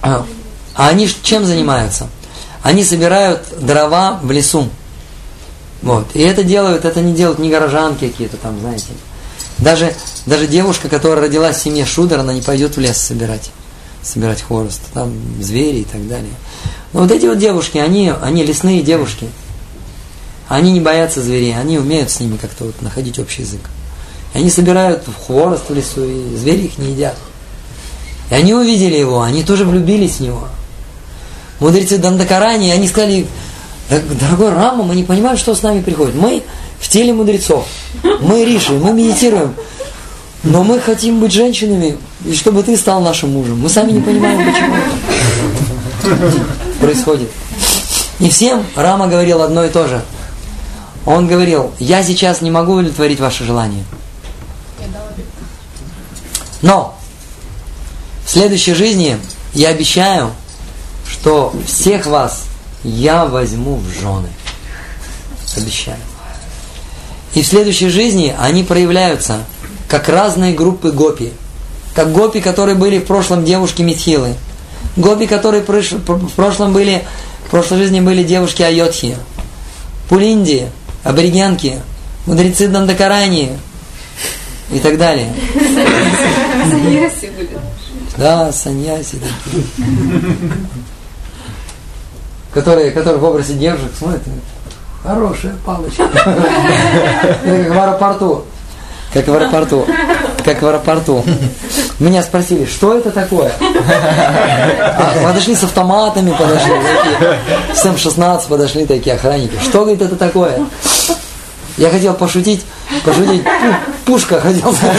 A: А они чем занимаются? Они собирают дрова в лесу. Вот. И это делают, это не делают не горожанки какие-то там, знаете. Даже, даже девушка, которая родилась в семье Шудра, она не пойдет в лес собирать, собирать хворост, там звери и так далее. Но вот эти вот девушки, они, они лесные девушки. Они не боятся зверей, они умеют с ними как-то вот находить общий язык. И они собирают хворост в лесу, и звери их не едят. И они увидели его, они тоже влюбились в него. Мудрецы Дандакарани, они сказали: дорогой Рама, мы не понимаем, что с нами приходит. Мы в теле мудрецов, мы риши, мы медитируем, но мы хотим быть женщинами, и чтобы ты стал нашим мужем. Мы сами не понимаем, почему это происходит. И всем Рама говорил одно и то же. Он говорил: я сейчас не могу удовлетворить ваши желания. Но в следующей жизни я обещаю, что всех вас я возьму в жены. Обещаю. И в следующей жизни они проявляются как разные группы гопи. Как гопи, которые были в прошлом девушки Митхилы. Гопи, которые в прошлом были, в прошлой жизни были девушки Айодхи. Пулинди, аборигенки, мудрецы Дандакарани и так далее.
C: Саньяси были. Да,
A: саньяси такие. Которые, которые в образе девушек смотрят. Хорошая палочка. Это как в аэропорту. Как в аэропорту. Как в аэропорту. Меня спросили, что это такое? А, подошли с автоматами, подошли такие. С эм шестнадцать подошли такие охранники. Что, говорит, это такое? Я хотел пошутить, пошутить, пушка хотел сказать.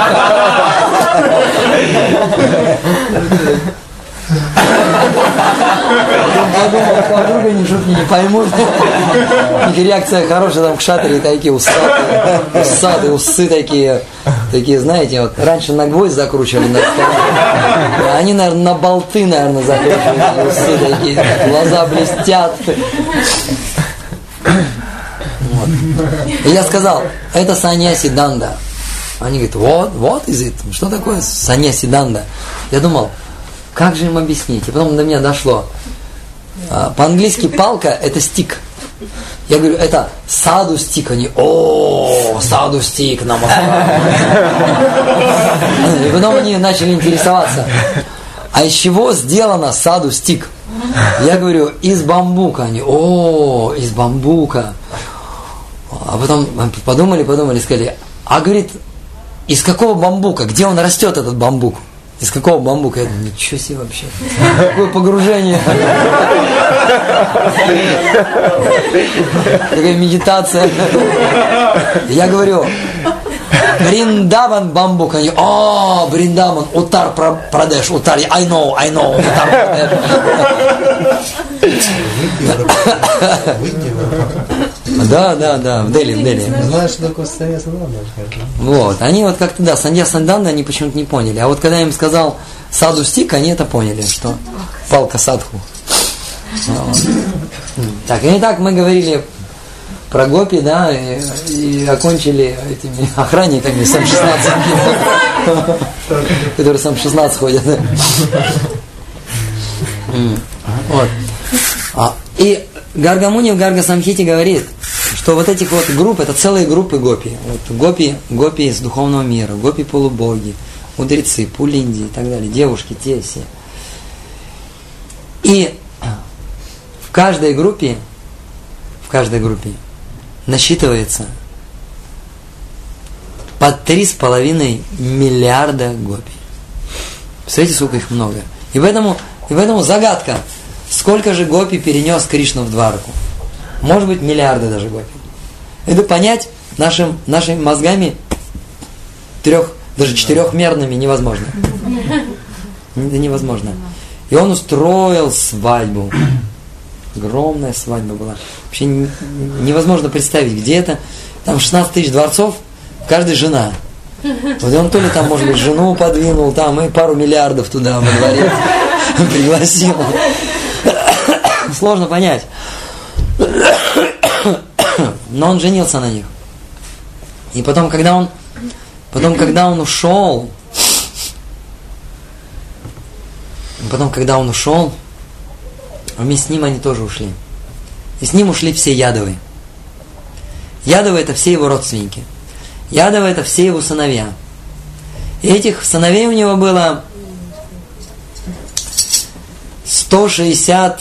A: Подумал, подруга ни шутки не поймут. Их реакция хорошая, там к шатре такие усатые, усатые, усы такие, такие, знаете, вот раньше на гвоздь закручивали на столе. Они, наверное, на болты, наверное, закручивали, усы такие, глаза блестят. Вот. И я сказал: это саньяси данда. Они говорят: вот, вот из этого. Что такое саньяси данда? Я думал, как же им объяснить? И потом до меня дошло. По-английски палка – это стик. Я говорю, это саду стик. Они: о, саду стик, намаскар. И потом они начали интересоваться: а из чего сделано саду стик? Я говорю: из бамбука. Они: о, из бамбука. А потом подумали, подумали, сказали: а, говорит, из какого бамбука? Где он растет, этот бамбук? Из какого бамбука? Я думаю, ничего себе вообще. Какое погружение. Какая медитация. Я говорю: Бриндаван бамбук. Они: о, Бриндаван, Утар Прадеш, Утар, I know, I know, Утар Прадеш. Да, да, да, в Дели, в Дели.
D: Знаешь, что такое саньяса данда?
A: Вот, они вот как-то, да, саньяса данда они почему-то не поняли. А вот когда я им сказал саду стик, они это поняли, что палка садху. Вот. Так, и так мы говорили про гопи, да, и, и окончили этими охранниками с эм шестнадцать, которые с эм шестнадцать ходят. Вот. И Гаргамуни в Гарга Самхите говорит, что вот этих вот групп, это целые группы гопи. Вот гопи, гопи из духовного мира, гопи полубоги, мудрецы, пулинди и так далее, девушки, те все. И в каждой группе, в каждой группе насчитывается по три с половиной миллиарда гопи. Представляете, сколько их много. И поэтому, и поэтому загадка. Сколько же гопи перенес Кришна в Дварку? Может быть, миллиарды даже гопи. Это понять нашим, нашими мозгами трех, даже четырехмерными невозможно. Это невозможно. И он устроил свадьбу. Огромная свадьба была. Вообще невозможно представить, где это. Там шестнадцать тысяч дворцов, каждая жена. Вот он то ли там, может быть, жену подвинул, там и пару миллиардов туда во дворец пригласил. Сложно понять. Но он женился на них. И потом, когда он, потом, когда он ушел, потом, когда он ушел, вместе с ним они тоже ушли. И с ним ушли все Ядовы. Ядовы это все его родственники. Ядовы это все его сыновья. И этих сыновей у него было сто шестьдесят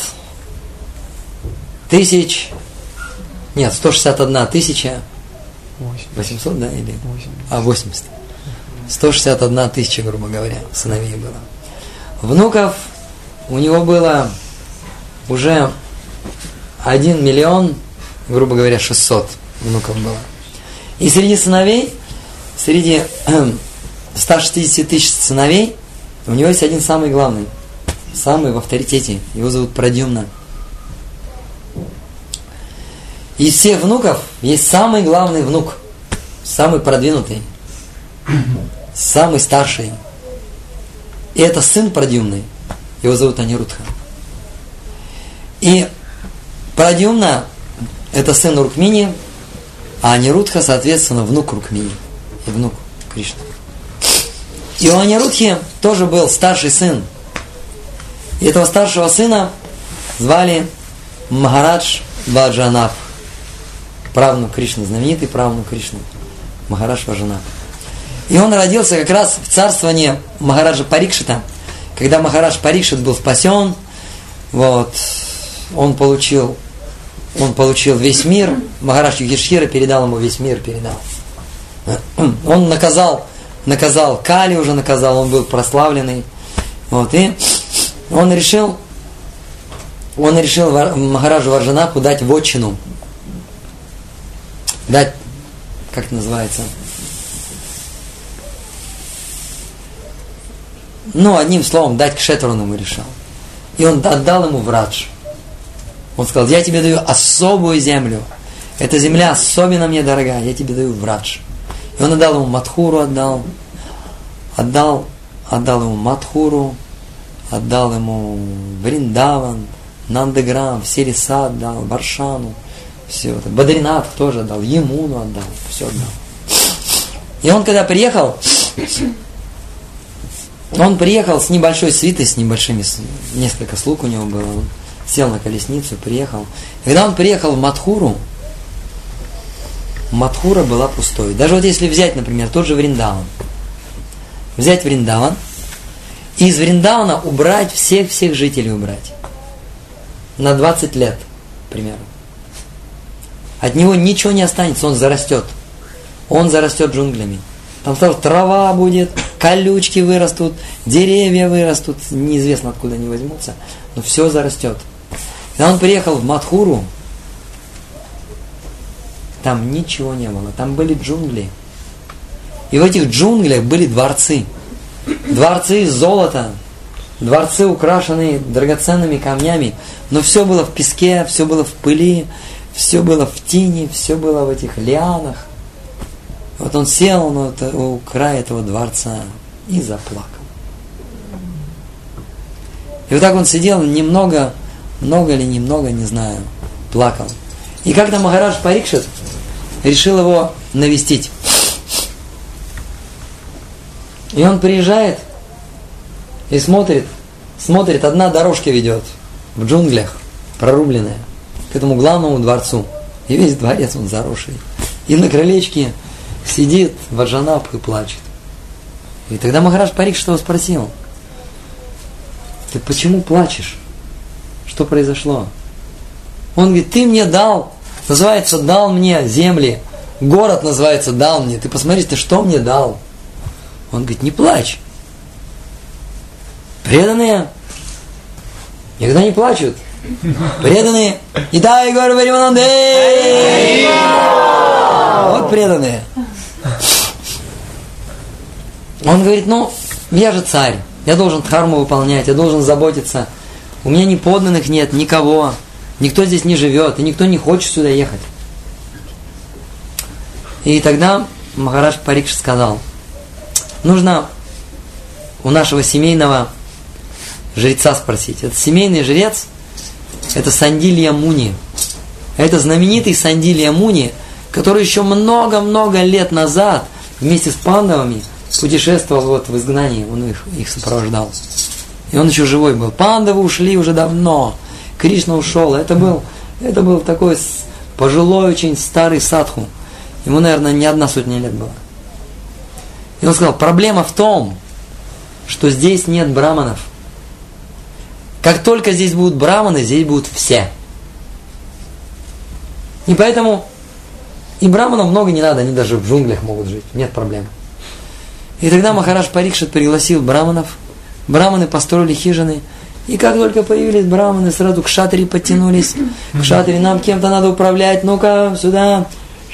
A: тысяч, нет, сто шестьдесят одна тысяча, восемьсот, да, или? А, восемьдесят. сто шестьдесят одна тысяча, грубо говоря, сыновей было. Внуков у него было уже один миллион, грубо говоря, шестьсот внуков было. И среди сыновей, среди ста шестидесяти тысяч сыновей, у него есть один самый главный, самый в авторитете. Его зовут Прадьюмна. Из всех внуков есть самый главный внук, самый продвинутый, самый старший. И это сын Прадьюмны. Его зовут Анирудха. И Прадьюмна это сын Рукмини, а Анирудха, соответственно, внук Рукмини и внук Кришны. И у Анирудхи тоже был старший сын. И этого старшего сына звали Махарадж Ваджанаб. Правнук Кришны, знаменитый правнук Кришны. Махарадж Ваджанаб. И он родился как раз в царствовании Махараджа Парикшита. Когда Махарадж Парикшит был спасен, вот, он получил, он получил весь мир. Махарадж Юдхишхира передал ему весь мир, передал. Он наказал, наказал Кали уже наказал, он был прославленный. Вот, и он решил, он решил Махараджу Ваджанабху дать вотчину. Дать, как это называется? Ну, одним словом, дать кшетру ему решил. И он отдал ему Врадж. Он сказал, я тебе даю особую землю. Эта земля особенно мне дорогая, я тебе даю Врадж. И он отдал ему Мадхуру, отдал. Отдал, отдал ему Мадхуру, отдал ему Вриндаван, Нандаграм, все леса отдал, Баршану, все это. Бадринат тоже отдал, Емуну отдал, все отдал. И он когда приехал, он приехал с небольшой свитой, с небольшими, несколько слуг у него было, он сел на колесницу, приехал. И когда он приехал в Мадхуру, Мадхура была пустой. Даже вот если взять, например, тот же Вриндаван, взять Вриндаван, и из Вриндавана убрать всех-всех жителей убрать. На двадцать лет, к примеру. От него ничего не останется, он зарастет. Он зарастет джунглями. Там сразу трава будет, колючки вырастут, деревья вырастут, неизвестно откуда они возьмутся, но все зарастет. Когда он приехал в Мадхуру, там ничего не было, там были джунгли. И в этих джунглях были дворцы. Дворцы из золота, дворцы, украшенные драгоценными камнями, но все было в песке, все было в пыли, все было в тени, все было в этих лианах. Вот он сел у края этого дворца и заплакал. И вот так он сидел немного, много или немного, не знаю, плакал. И как-то Махарадж Парикшит решил его навестить. И он приезжает и смотрит, смотрит, одна дорожка ведет в джунглях, прорубленная, к этому главному дворцу. И весь дворец он заросший. И на крылечке сидит Ваджанабх и плачет. И тогда Махарадж Парикшит его спросил: ты почему плачешь? Что произошло? Он говорит, ты мне дал, называется, дал мне земли, город называется, дал мне. Ты посмотри, ты что мне дал? Он говорит, не плачь. Преданные никогда не плачут. Преданные. И да, и говорю, вот преданные. Он говорит, ну, я же царь, я должен дхарму выполнять, я должен заботиться. У меня ни подданных нет, никого. Никто здесь не живет, и никто не хочет сюда ехать. И тогда Махарадж Парикшит сказал, нужно у нашего семейного жреца спросить. Это семейный жрец, это Сандилья Муни. Это знаменитый Сандилья Муни, который еще много-много лет назад вместе с пандавами путешествовал вот в изгнании, он их, их сопровождал. И он еще живой был. Пандавы ушли уже давно. Кришна ушел. Это был, это был такой пожилой, очень старый садху. Ему, наверное, не одна сотня лет было. И он сказал, проблема в том, что здесь нет браманов. Как только здесь будут браманы, здесь будут все. И поэтому и браманов много не надо, они даже в джунглях могут жить, нет проблем. И тогда Махарадж Парикшит пригласил браманов, браманы построили хижины, и как только появились браманы, сразу к кшатри подтянулись, к кшатри, нам кем-то надо управлять, ну-ка, сюда.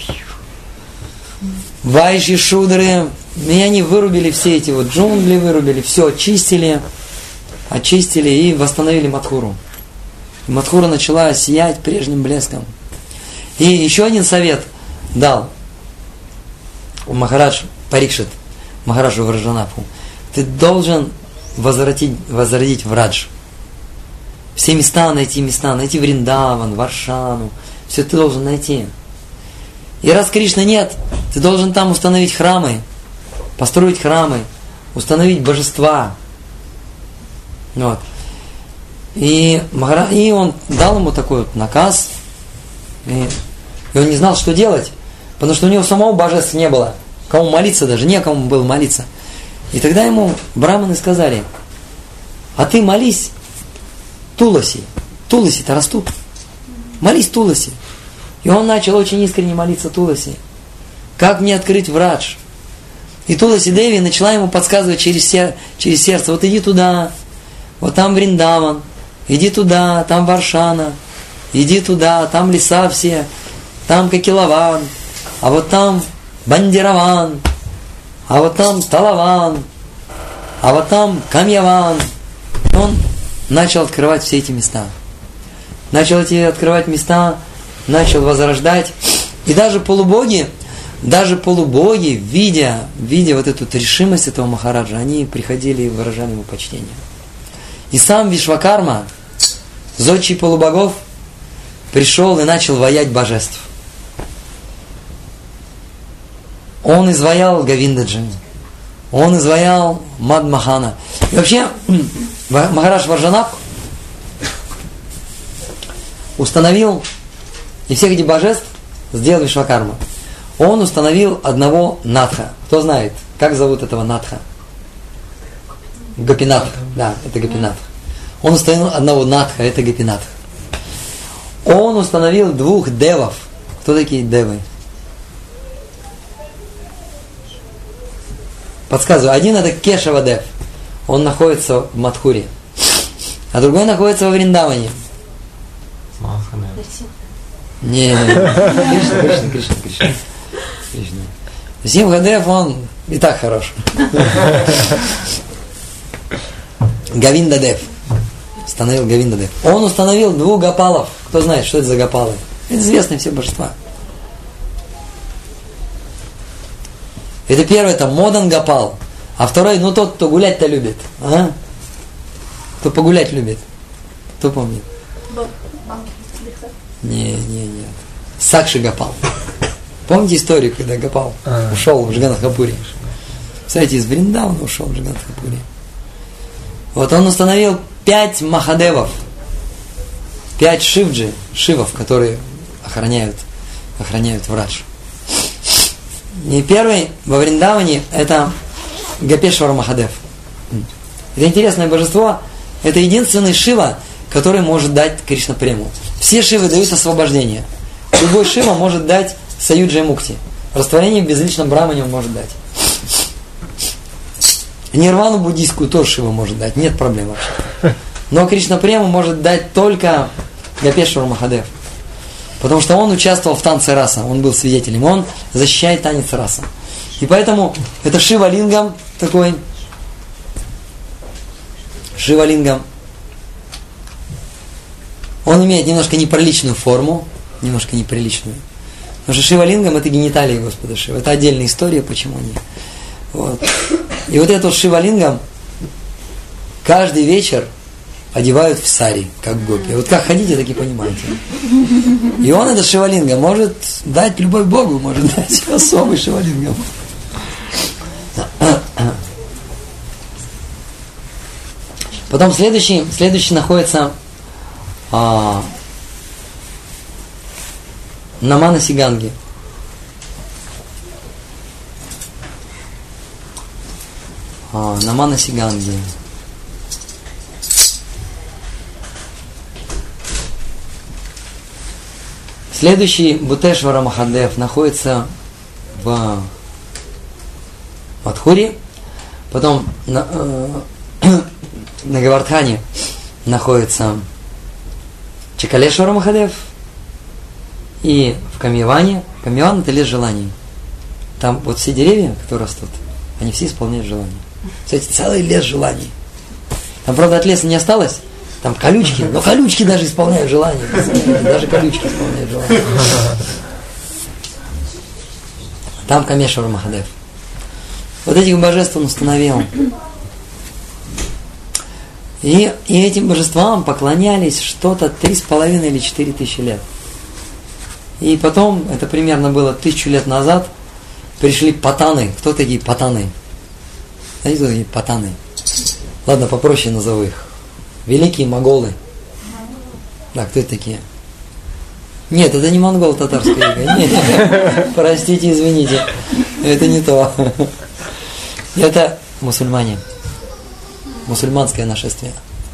A: Вайши, шудры, и они вырубили все эти вот джунгли, вырубили, все очистили, очистили и восстановили Мадхуру. И Мадхура начала сиять прежним блеском. И еще один совет дал Махарадж Парикшит, Махараджу Враджанапу. Ты должен возродить, возродить Врадж. Все места найти, места, найти Вриндаван, Варшану. Все ты должен найти. И раз Кришны нет, ты должен там установить храмы, построить храмы, установить божества. Вот. И, и он дал ему такой вот наказ. И, и он не знал, что делать, потому что у него самого божеств не было. Кому молиться даже, некому было молиться. И тогда ему браманы сказали, а ты молись Туласи. Туласи-то растут. Молись Туласи. И он начал очень искренне молиться Туласи. Как мне открыть Врадж? И Туласи Деви начала ему подсказывать через, сер- через сердце. Вот иди туда, вот там Вриндаван, иди туда, там Варшана, иди туда, там леса все, там Кокилаван, а вот там Бандираван, а вот там Талаван, а вот там Камьяван. И он начал открывать все эти места. Начал эти открывать места, начал возрождать. И даже полубоги, даже полубоги, видя, видя вот эту решимость этого Махараджа, они приходили и выражали ему почтение. И сам Вишвакарма, зодчий полубогов, пришел и начал воять божеств. Он изваял Говиндаджи, он изваял Мадмахана. И вообще, Махарадж Варджанап установил, и всех этих божеств сделал Вишвакарма. Он установил одного Надха. Кто знает, как зовут этого Надха? Гопинат. Да, это Гопинат. Он установил одного Надха, это Гопинат. Он установил двух девов. Кто такие девы? Подсказываю. Один это Кешава Дев. Он находится в Мадхуре. А другой находится во Вриндаване. Не, не, не. Кришна, Кришна, Кришна, Кришна. Кришна. Симхадев, он и так хорош. Говиндадев. Установил Говиндадев. Он установил двух гопалов. Кто знает, что это за гопалы? Это известные все божества. Это первый, это Модан Гопал. А второй, ну тот, кто гулять-то любит. Ага. Кто погулять любит. Кто помнит? Не, не, нет. Сакши Гопал. Помните историю, когда Гопал а. ушел в Джаганатхапури? Кстати, из Вриндавана ушел в Джаганатхапури. Вот он установил пять Махадевов, пять Шивджи, Шивов, которые охраняют, охраняют Врадж. И первый во Вриндаване это Гопешвара Махадев. Это интересное божество, это единственный Шива, который может дать Кришна Прему. Все Шивы дают освобождение. Любой Шива может дать Саюджа Мукти. Растворение в безличном брамане он может дать. Нирвану буддийскую тоже Шива может дать, нет проблем вообще. Но Кришна Прему может дать только Гопешвара Махадев. Потому что он участвовал в танце раса, он был свидетелем, он защищает танец раса. И поэтому это Шива-лингам такой, Шива-лингам. Он имеет немножко неприличную форму, немножко неприличную. Потому что Шива-лингам это гениталии Господа Шива. Это отдельная история, почему они. Вот. И вот этот Шива-лингам каждый вечер одевают в сари, как гопи. Вот как ходите, так и понимаете. И он, этот Шивалинга, может дать любовь Богу, может дать особый Шивалинга. Потом следующий, следующий находится а, на Манасиганге. А, на Манасиганге. Следующий Бутешвара Махадев находится в Мадхуре. Потом на, э, на Гавардхане находится Чакалешвара Махадев. И в Камьяване. Камьяван — это лес желаний. Там вот все деревья, которые растут, они все исполняют желания. Кстати, целый лес желаний. Там, правда, от леса не осталось. Там колючки, но колючки даже исполняют желания. Даже колючки исполняют желания. Там Камешвара Махадев. Вот этих божеств он установил. И, и этим божествам поклонялись что-то три с половиной или четыре тысячи лет. И потом, это примерно было тысячу лет назад, пришли патаны. Кто такие патаны? Знаете, кто такие патаны? Ладно, попроще назову их. Великие моголы. Да, кто это такие? Нет, это не монгол-татарская ига. Нет, простите, извините. Это не то. Это мусульмане. Мусульманское нашествие.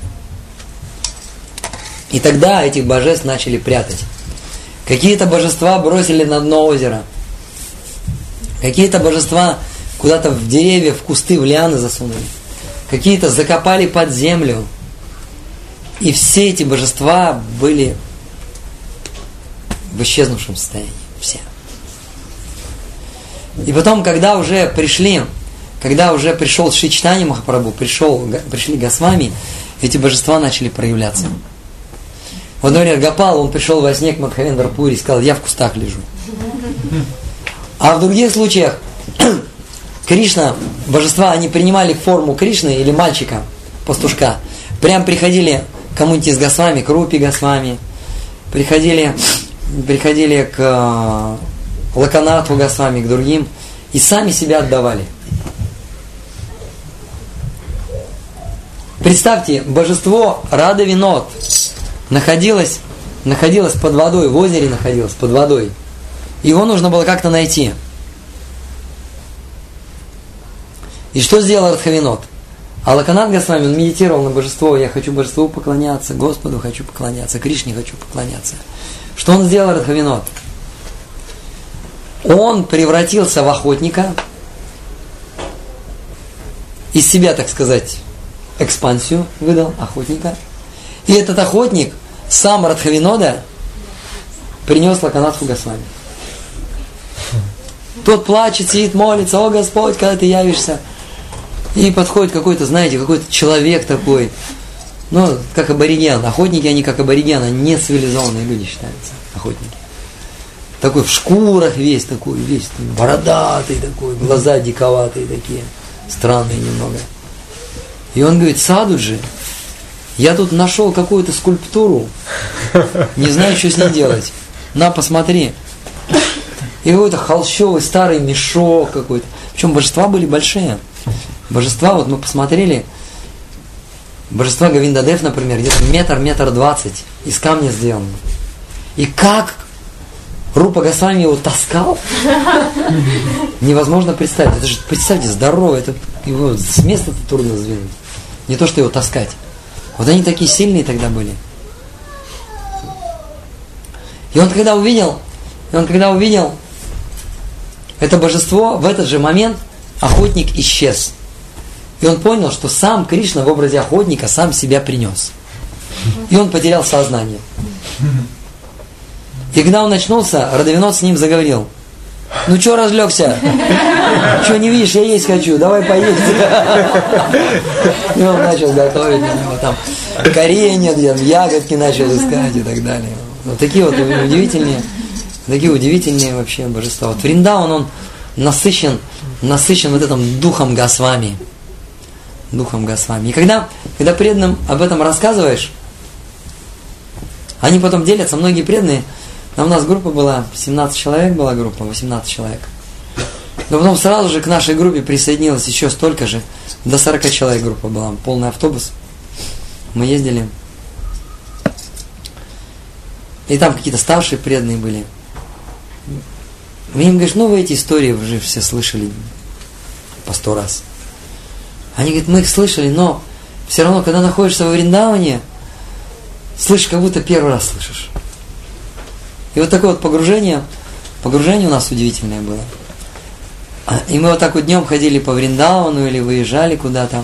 A: И тогда этих божеств начали прятать. Какие-то божества бросили на дно озера. Какие-то божества куда-то в деревья, в кусты, в лианы засунули. Какие-то закопали под землю. И все эти божества были в исчезнувшем состоянии. Все. И потом, когда уже пришли, когда уже пришел Шри Чайтанья Махапрабху, пришел, пришли Госвами, эти божества начали проявляться. Вот, например, Гопал, он пришел во сне к Мадхавендра Пури и сказал: я в кустах лежу. А в других случаях Кришна, божества, они принимали форму Кришны или мальчика, пастушка. Прям приходили кому-нибудь из Госвами, к Рупи Госвами, приходили, приходили к Лаканатху Госвами, к другим, и сами себя отдавали. Представьте, божество Рада Винод находилось, находилось под водой, в озере находилось, под водой. Его нужно было как-то найти. И что сделал Радхавинод? А Лаканат Госвами, он медитировал на божество. Я хочу божеству поклоняться, Господу хочу поклоняться, Кришне хочу поклоняться. Что он сделал, Радхавинод? Он превратился в охотника, из себя, так сказать, экспансию выдал, охотника. И этот охотник, сам Радхавинода, принес Лаканатху Госвами. Тот плачет, сидит, молится: о Господь, когда ты явишься. И подходит какой-то, знаете, какой-то человек такой, ну, как абориген. Охотники, они как абориген, они не цивилизованные люди считаются, охотники. Такой в шкурах весь такой, весь бородатый такой, глаза диковатые такие, странные немного. И он говорит: Садуджи, я тут нашел какую-то скульптуру, не знаю, что с ней делать. На, посмотри. И какой-то холщовый старый мешок какой-то. Причем божества были большие. Божества, вот мы посмотрели, божества Говиндадев, например, где-то метр, метр двадцать, из камня сделано. И как Рупа Госвами его таскал, невозможно представить. Это же, представьте, здоровый, это его с места-то трудно сдвинуть. Не то, что его таскать. Вот они такие сильные тогда были. И он когда увидел, и он когда увидел это божество, в этот же момент охотник исчез. И он понял, что сам Кришна в образе охотника сам себя принес. И он потерял сознание. И когда он очнулся, Радавинод с ним заговорил: ну что разлегся? Что не видишь, я есть хочу, давай поесть. И он начал готовить на него там коренья, ягодки начал искать и так далее. Вот такие вот удивительные, такие удивительные вообще божества. Вот Вриндаван, он насыщен, насыщен вот этим духом Госвами. Духом Госвами. И когда, когда преданным об этом рассказываешь, они потом делятся, многие преданные. А у нас группа была, семнадцать человек была группа, восемнадцать человек. Но потом сразу же к нашей группе присоединилось еще столько же, до сорок человек группа была, полный автобус. мы ездили. И там какие-то старшие преданные были. Мы им говоришь, ну вы эти истории уже все слышали по сто раз. Они говорят, мы их слышали, но все равно, когда находишься во Вриндаване, слышишь, как будто первый раз слышишь. И вот такое вот погружение, погружение у нас удивительное было. И мы вот так вот днем ходили по Вриндавану или выезжали куда-то.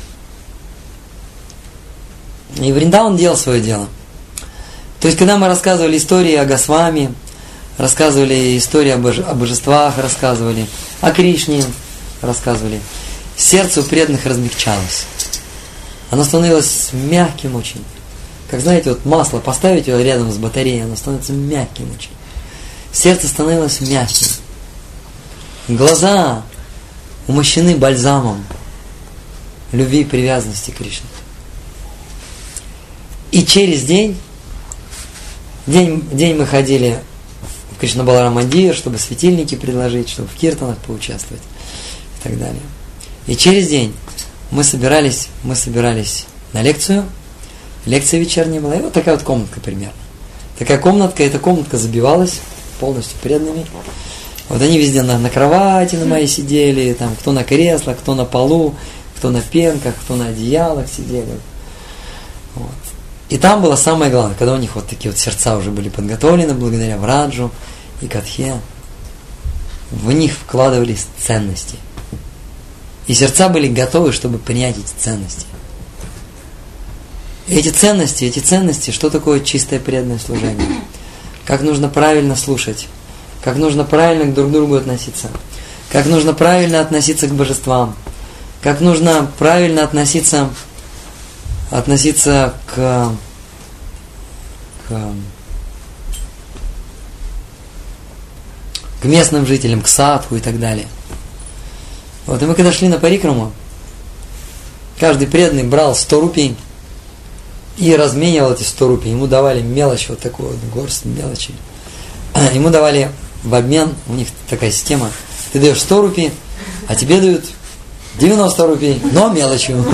A: И Вриндаван делал свое дело. То есть, когда мы рассказывали истории о Госвами, рассказывали истории о, боже, о божествах, рассказывали о Кришне, рассказывали, сердце у преданных размягчалось. Оно становилось мягким очень. Как знаете, вот масло поставить его рядом с батареей, оно становится мягким очень. Сердце становилось мягким. Глаза умощены бальзамом любви и привязанности к Кришне. И через день, день, день мы ходили в Кришна-Баларам-мандир, чтобы светильники предложить, чтобы в киртанах поучаствовать и так далее. И через день мы собирались, мы собирались на лекцию. Лекция вечерняя была. И вот такая вот комнатка примерно. Такая комнатка, эта комнатка забивалась полностью преданными. Вот они везде на, на кровати на моей сидели, там, кто на креслах, кто на полу, кто на пенках, кто на одеялах сидели. Вот. И там было самое главное, когда у них вот такие вот сердца уже были подготовлены благодаря Враджу и Катхе, в них вкладывались ценности. И сердца были готовы, чтобы принять эти ценности. И эти ценности, эти ценности, что такое чистое преданное служение? Как нужно правильно слушать, как нужно правильно к друг другу относиться, как нужно правильно относиться к божествам, как нужно правильно относиться, относиться к, к, к местным жителям, к садху и так далее. Вот, и мы когда шли на парикраму, каждый преданный брал сто рупий и разменивал эти сто рупий. Ему давали мелочь, вот такую вот горсть мелочи. Ему давали в обмен, у них такая система, ты даешь сто рупий, а тебе дают девяносто рупий, но мелочью.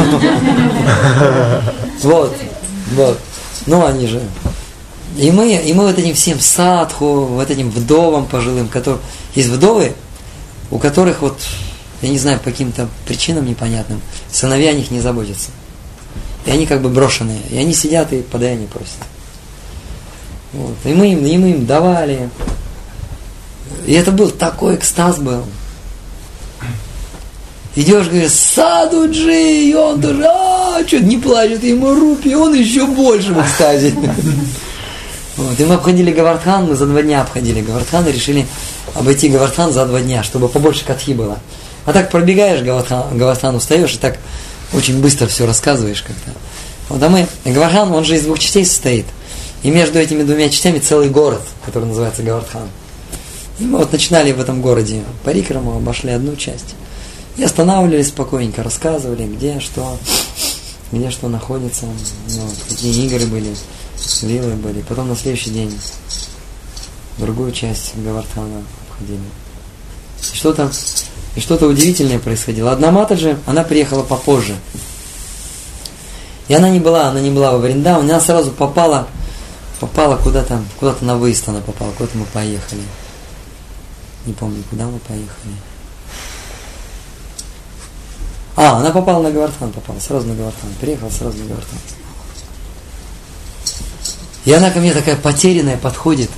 A: Вот, вот. Ну, они же. И мы, и мы вот этим всем садху, вот этим вдовам пожилым, которые... Есть вдовы, у которых вот, я не знаю, по каким-то причинам непонятным, сыновья о них не заботятся. И они как бы брошенные. И они сидят и подаяние просят. Вот. И, мы им, и мы им давали. И это был такой экстаз был. Идешь, говоришь, Садуджи, и он тоже, а, что-то не плачет, ему рупи, он еще больше в экстазе. Вот. И мы обходили Говардхан, мы за два дня обходили Говардхан и решили обойти Говардхан за два дня, чтобы побольше катхи было. А так пробегаешь Говардхан, Говардхан устаешь и так очень быстро все рассказываешь как-то. Вот, а мы, Говардхан, он же из двух частей состоит. И между этими двумя частями целый город, который называется Говардхан. И мы вот начинали в этом городе парикраму, обошли одну часть. И останавливались спокойненько, рассказывали, где что, где что находится, ну, вот, какие игры были, виллы были. Потом на следующий день другую часть Говардхана обходили. И что-то, и что-то удивительное происходило. Одна Матаджи, она приехала попозже. И она не была, она не была во Вриндаване, она сразу попала, попала куда-то, куда-то на выезд она попала, куда-то мы поехали. Не помню, куда мы поехали. А, она попала на Говардхан, попала, сразу на Говардхан. Приехала сразу на Говардхан. И она ко мне такая потерянная подходит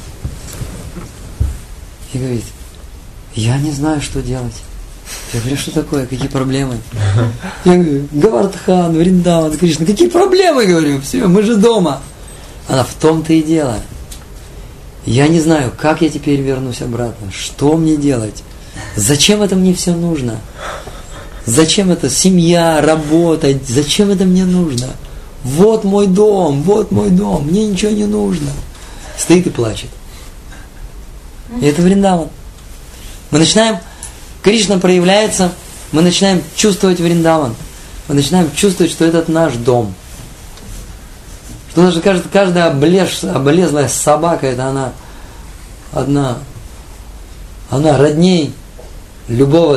A: и говорит, я не знаю, что делать. Я говорю, что такое, какие проблемы? Я говорю, Говардхан, Вриндаван, Кришна, какие проблемы, говорю, все, мы же дома. Она, в том-то и дело. Я не знаю, как я теперь вернусь обратно, что мне делать, зачем это мне все нужно, зачем это семья, работа, зачем это мне нужно, вот мой дом, вот мой дом, мне ничего не нужно. Стоит и плачет. И это Вриндаван. Мы начинаем, Кришна проявляется, мы начинаем чувствовать Вриндаван, мы начинаем чувствовать, что этот наш дом. Что даже каждая, каждая облез, облезлая собака, это она одна, она родней любого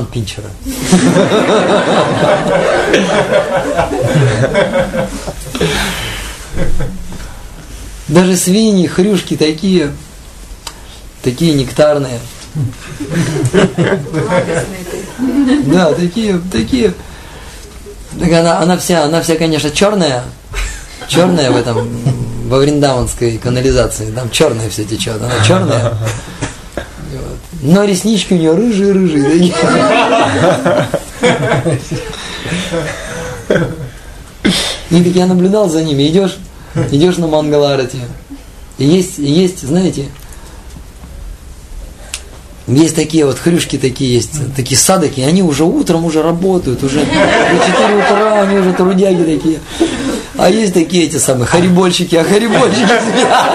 A: доберман-пинчера. Даже свиньи, хрюшки такие, такие нектарные. Да, такие, такие. Так она, она вся, она вся, конечно, черная, черная в этом, во вриндаванской канализации, там черное все течет, она черная. Но реснички у нее рыжие-рыжие. И так я наблюдал за ними, идешь, идешь на Мангаларати. И есть, есть, знаете, есть такие вот хрюшки, такие есть, такие садики, они уже утром уже работают, уже в четыре утра, они уже трудяги такие. А есть такие эти самые харибольщики, а харибольщики спят.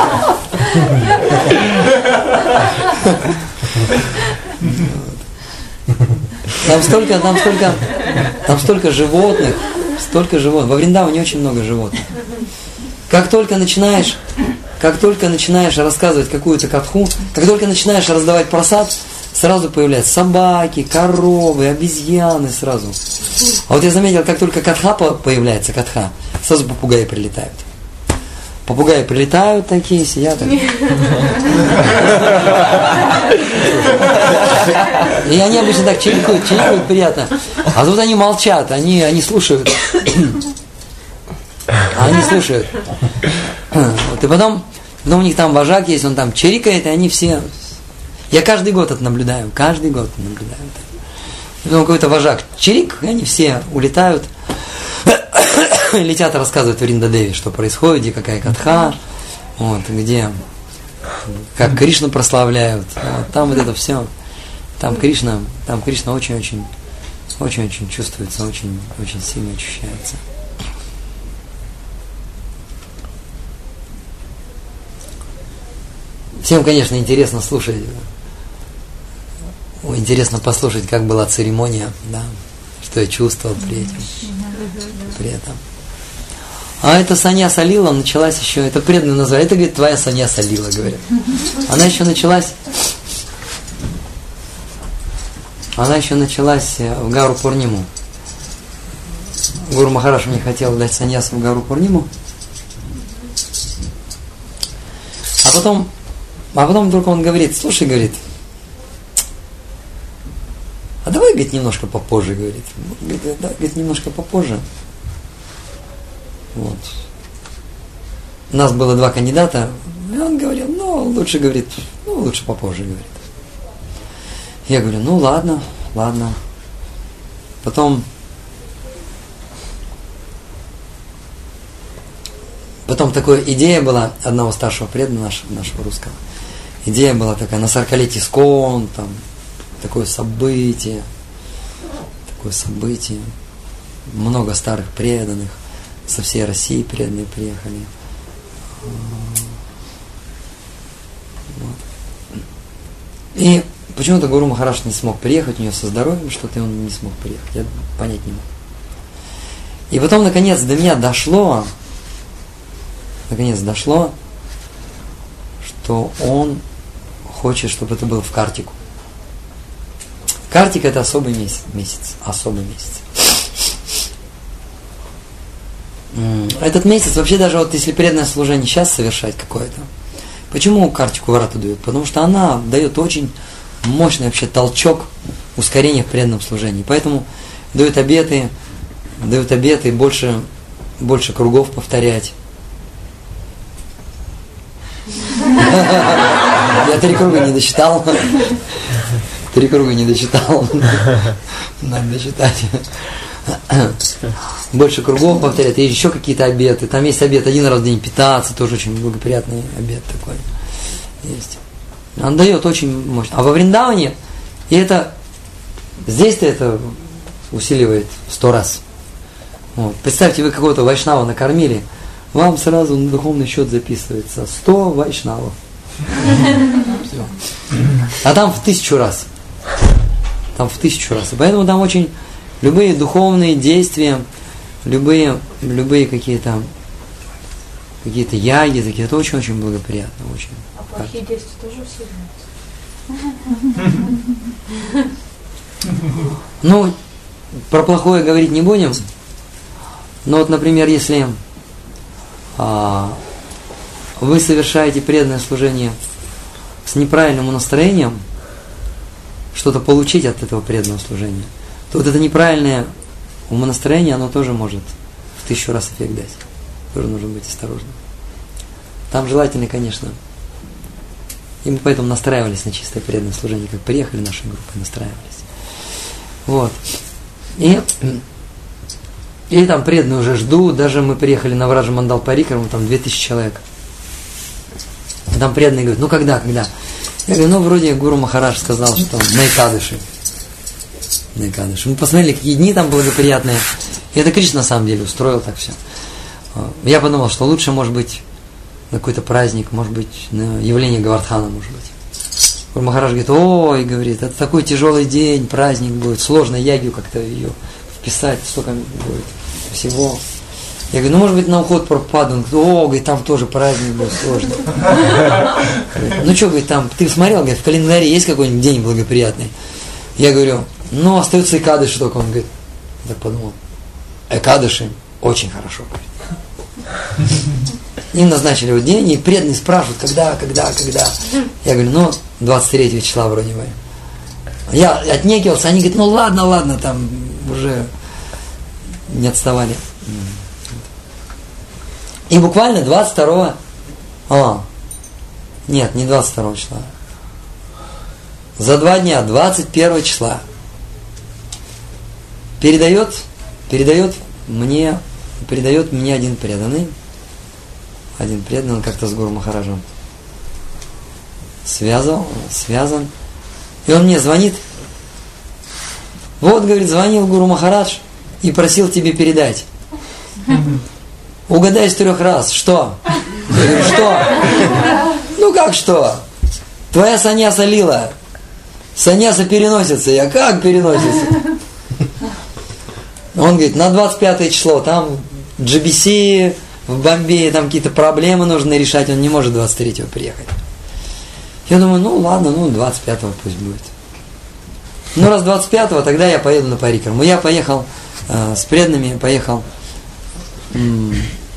A: Там столько, там столько, там столько животных, столько животных. Во Вриндаване очень много животных. Как только начинаешь, как только начинаешь рассказывать какую-то катху, как только начинаешь раздавать прасад, сразу появляются собаки, коровы, обезьяны сразу. А вот я заметил, как только катха появляется, катха, сразу попугаи прилетают. Попугаи прилетают такие, сидят. И они обычно так чирикают, чирикают приятно. А тут они молчат, они, они слушают. Они слушают. Вот, и потом, потом у них там вожак есть, он там чирикает, и они все... Я каждый год это наблюдаю, каждый год наблюдаю. Потом какой-то вожак чирик, и они все улетают. Летят, рассказывают в Вриндадеве, что происходит, где какая катха, вот, где, как Кришну прославляют. Вот, там вот это все. Там Кришна, там Кришна очень-очень, очень-очень чувствуется, очень, очень сильно ощущается. Всем, конечно, интересно слушать, интересно послушать, как была церемония, да, что я чувствовал при этом. При этом. А эта саньяса лила началась еще, это преданные назвали, это, говорит, твоя саньяса лила, говорят. Она еще началась, она еще началась в Гару Пурниму. Гуру Махарадж мне хотел дать саньясу в Гару Пурниму. А потом, а потом вдруг он говорит, слушай, говорит, а давай, говорит, немножко попозже, говорит. Говорит, да, говорит, немножко попозже. Вот. У нас было два кандидата, и он говорил, ну, лучше, говорит, ну, лучше попозже, говорит. Я говорю, ну, ладно, ладно. Потом, потом такая идея была одного старшего преданного нашего, нашего русского. Идея была такая, на сорокалетие Искон, там, такое событие, такое событие. Много старых преданных. Со всей России преданные приехали. Вот. И почему-то Гуру Махарадж не смог приехать, у него со здоровьем что-то, и он не смог приехать. Я понять не мог. И потом, наконец, до меня дошло, наконец дошло, что он хочет, чтобы это было в Картику. Картика – это особый месяц, месяц, особый месяц. Этот месяц, вообще даже вот если преданное служение сейчас совершать какое-то, почему Картику Врату дают? Потому что она дает очень мощный вообще толчок, ускорение в преданном служении. Поэтому дают обеты, дают обеты больше, больше кругов повторять. Я три круга не досчитал. Три круга не досчитал. Надо досчитать. Больше кругов повторять, и еще какие-то обеты. Там есть обет один раз в день питаться, тоже очень благоприятный обет такой есть. Он дает очень мощно. А во Вриндаване, и это здесь-то это усиливает сто раз. Вот. Представьте, вы какого-то вайшнава накормили, вам сразу на духовный счет записывается сто вайшнавов. Все. А там в тысячу раз. Там в тысячу раз. И поэтому там очень любые духовные действия, любые, любые какие-то какие-то яги, такие, это очень-очень благоприятно. Очень.
C: А плохие действия тоже усиливаются?
A: Ну, про плохое говорить не будем. Но вот, например, если а, вы совершаете преданное служение с неправильным настроением, что-то получить от этого преданного служения, то вот это неправильное умонастроение, оно тоже может в тысячу раз эффект дать. Тоже нужно быть осторожным. Там желательно, конечно, и мы поэтому настраивались на чистое преданное служение, как приехали нашей группой, настраивались. Вот. И, и там преданные уже ждут, даже мы приехали на Враджа Мандал Парикраму, там две тысячи человек. И там преданные говорят, ну когда, когда? Я говорю, ну вроде Гуру Махарадж сказал, что на Экадыши. На Экадыши. Мы посмотрели, какие дни там благоприятные. И это Кришна на самом деле устроил так все. Я подумал, что лучше, может быть, на какой-то праздник, может быть, на явление Гавардхана, может быть. Гуру Махарадж говорит, ой, говорит, это такой тяжелый день, праздник будет, сложно ягью как-то ее вписать, столько будет всего. Я говорю, ну, может быть, на уход Прабхупады. Он говорит, о, говорит, там тоже праздник будет сложный. Ну, что, говорит, там, ты смотрел, говорит, в календаре есть какой-нибудь день благоприятный? Я говорю, ну, остаются Экадыши только. Он говорит, я так подумал, Экадыши очень хорошо, говорит. И назначили вот день, и преданные спрашивают, когда, когда, когда. Я говорю, ну, двадцать третьего числа вроде бы. Я отнекивался, они говорят, ну, ладно, ладно, там уже не отставали. И буквально двадцать второго, а, нет, не двадцать второго числа, за два дня, двадцать первого числа, передает, передает мне, передает мне один преданный, один преданный, он как-то с Гуру Махараджем связан, связан, и он мне звонит, вот, говорит, звонил Гуру Махарадж и просил тебе передать. Угадай с трех раз. Что? Я говорю, что? Ну как что? Твоя саньяса лила. Саньяса переносится. Я как переносится? Он говорит, на двадцать пятое число, там джи би си в Бомбее, там какие-то проблемы нужно решать, он не может двадцать третьего приехать. Я думаю, ну ладно, ну двадцать пятого пусть будет. Ну раз двадцать пятого, тогда я поеду на Парикраму. Я поехал э, с преданными, поехал м-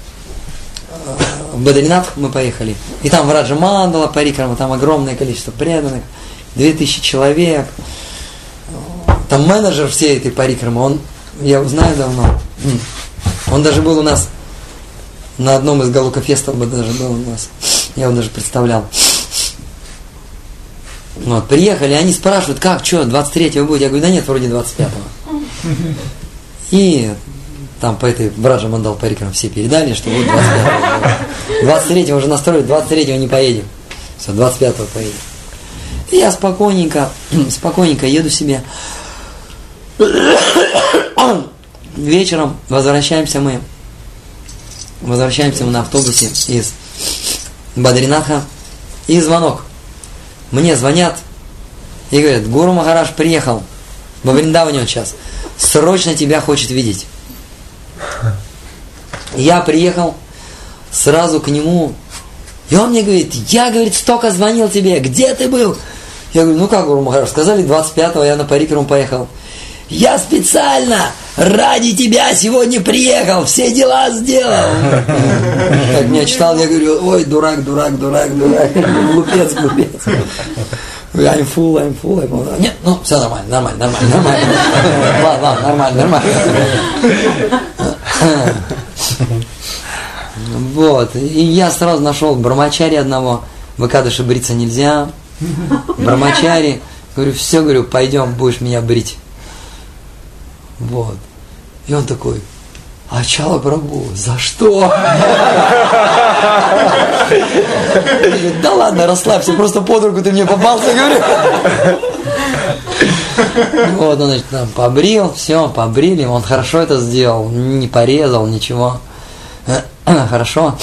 A: в Бадринатх мы поехали. И там в Раджа Мандала Парикрама, там огромное количество преданных, две тысячи человек. Там менеджер всей этой Парикрамы, он, я его знаю давно, он даже был у нас на одном из Галука-фестов, даже был у нас, я его даже представлял. Вот, приехали, они спрашивают, как, что, двадцать третьего будет? Я говорю, да нет, вроде двадцать пятого. И там по этой Враджа Мандал Парикрам все передали, что вот двадцать пятого. двадцать третьего уже настроили, двадцать третьего не поедем. Все, двадцать пятого поедем. И я спокойненько, спокойненько еду себе. Вечером возвращаемся мы, возвращаемся мы на автобусе из Бадринатха. И звонок. Мне звонят и говорят, Гуру Махарадж приехал, во Вриндаване он сейчас, срочно тебя хочет видеть. Я приехал сразу к нему, и он мне говорит, я, говорит, столько звонил тебе, где ты был? Я говорю, ну как, Гуру Махарадж, сказали двадцать пятого, я на Парикраму поехал. Я специально ради тебя сегодня приехал, все дела сделал. Как меня читал, я говорю, ой, дурак, дурак, дурак, дурак, глупец, глупец. I'm full, I'm full, I'm full. Нет, ну, все нормально, нормально, нормально, нормально. Ладно, ладно, нормально, нормально. Вот, и я сразу нашел брамачари одного, в Экадыши бриться нельзя. Брамачари, говорю, все, говорю, пойдем, будешь меня брить. Вот. И он такой, Ачала Прабху, за что? Говорит, да ладно, расслабься, просто под руку ты мне попался, говорю. Вот он, значит, там побрил, все, побрили, он хорошо это сделал, не порезал, ничего. Хорошо.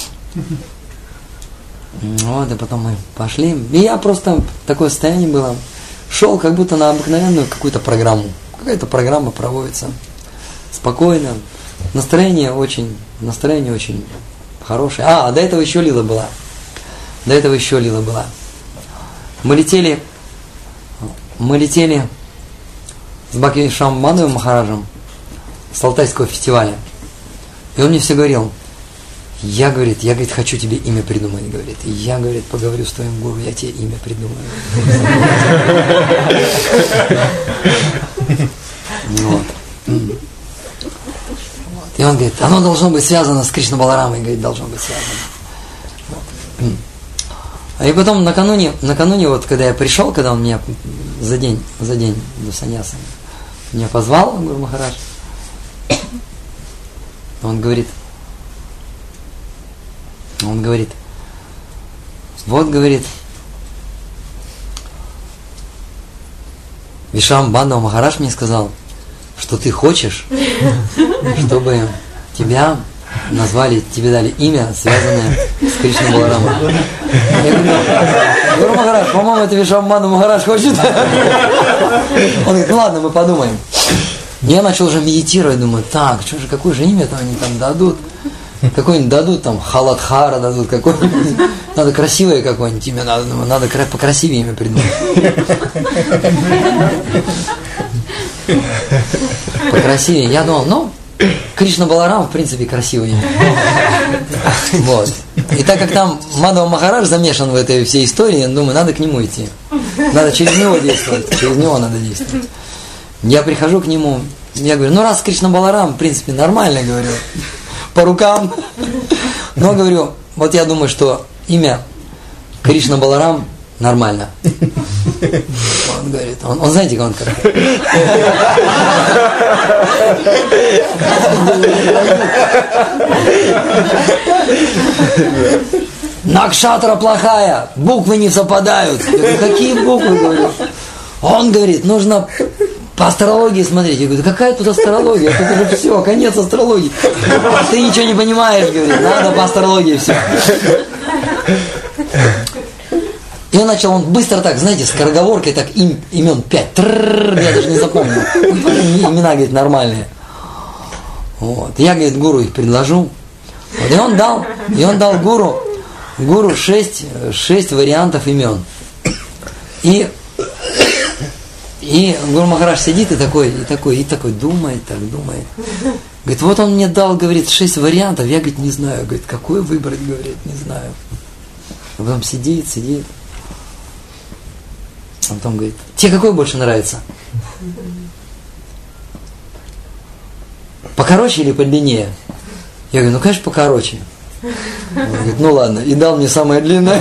A: Вот, и потом мы пошли. И я просто, такое состояние было, шел как будто на обыкновенную какую-то программу. Какая-то программа проводится спокойно. Настроение очень, настроение очень хорошее. А, до этого еще лила была. До этого еще лила была. Мы летели, мы летели с Бхактивинода Мадхавом Махараджем с Алтайского фестиваля. И он мне все говорил, я, говорит, я, говорит, хочу тебе имя придумать, говорит. И я, говорит, поговорю с твоим гуру, я тебе имя придумаю. Вот. И он говорит, оно должно быть связано с Кришна Баларамой, говорит, должно быть связано. И потом накануне, накануне, вот когда я пришел, когда он меня за день, за день до саньяса меня позвал, Гуру Махарадж, он говорит, он говорит, вот, говорит, Вишам Бандава Махарадж мне сказал, что ты хочешь, чтобы тебя назвали, тебе дали имя, связанное с Кришной Баларамой. Я говорю, Гуру Махарадж, по-моему, это Вишам Бандава Махарадж хочет. Он говорит, ну ладно, мы подумаем. Я начал уже медитировать, думаю, так, что же, какое же имя там они там дадут? Какое-нибудь дадут, там, Халадхара дадут, какое-нибудь. Надо красивое какое-нибудь имя, надо, надо покрасивее имя придумать. Покрасивее. Я думал, ну, Кришна Баларам, в принципе, красивое имя. Вот. И так как там Мадхава Махарадж замешан в этой всей истории, я думаю, надо к нему идти. Надо через него действовать, через него надо действовать. Я прихожу к нему, я говорю, ну раз Кришна Баларам, в принципе, нормально, говорю, по рукам. Но, говорю, вот я думаю, что имя Кришна Баларам нормально. Он говорит, он, он знаете, как он как? Накшатра плохая, буквы не совпадают. Я говорю, какие буквы, говорю? Он говорит, нужно по астрологии смотреть. Я говорю, какая тут астрология? Тут уже все, конец астрологии. Ты ничего не понимаешь, говорит, надо по астрологии все. И он начал, он быстро так, знаете, скороговоркой так им, имен пять. Тррррр, я даже не запомнил. Имена, говорит, нормальные. Вот. Я, говорит, гуру их предложу. Вот. И он дал, и он дал гуру, гуру шесть, шесть вариантов имен. И И Гуру Махарадж сидит и такой, и такой, и такой думает, так думает. Говорит, вот он мне дал, говорит, шесть вариантов, я, говорит, не знаю, говорит, какой выбрать, говорит, не знаю. А потом сидит, сидит. А потом говорит, тебе какой больше нравится? Покороче или подлиннее? Я говорю, ну, конечно, покороче. Он говорит, ну ладно, и дал мне самое длинное.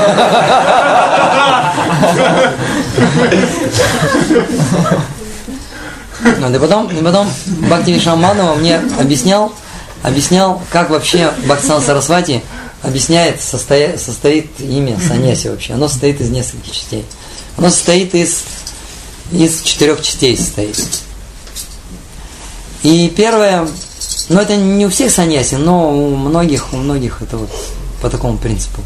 A: И потом, и потом Бхакти Вишам Бандава мне объяснял, объяснял, как вообще Бхактисиданта Сарасвати объясняет, состоит, состоит имя саньяси вообще. Оно состоит из нескольких частей. Оно состоит из, из четырех частей состоит. И первое, ну это не у всех саньяси, но у многих, у многих это вот по такому принципу.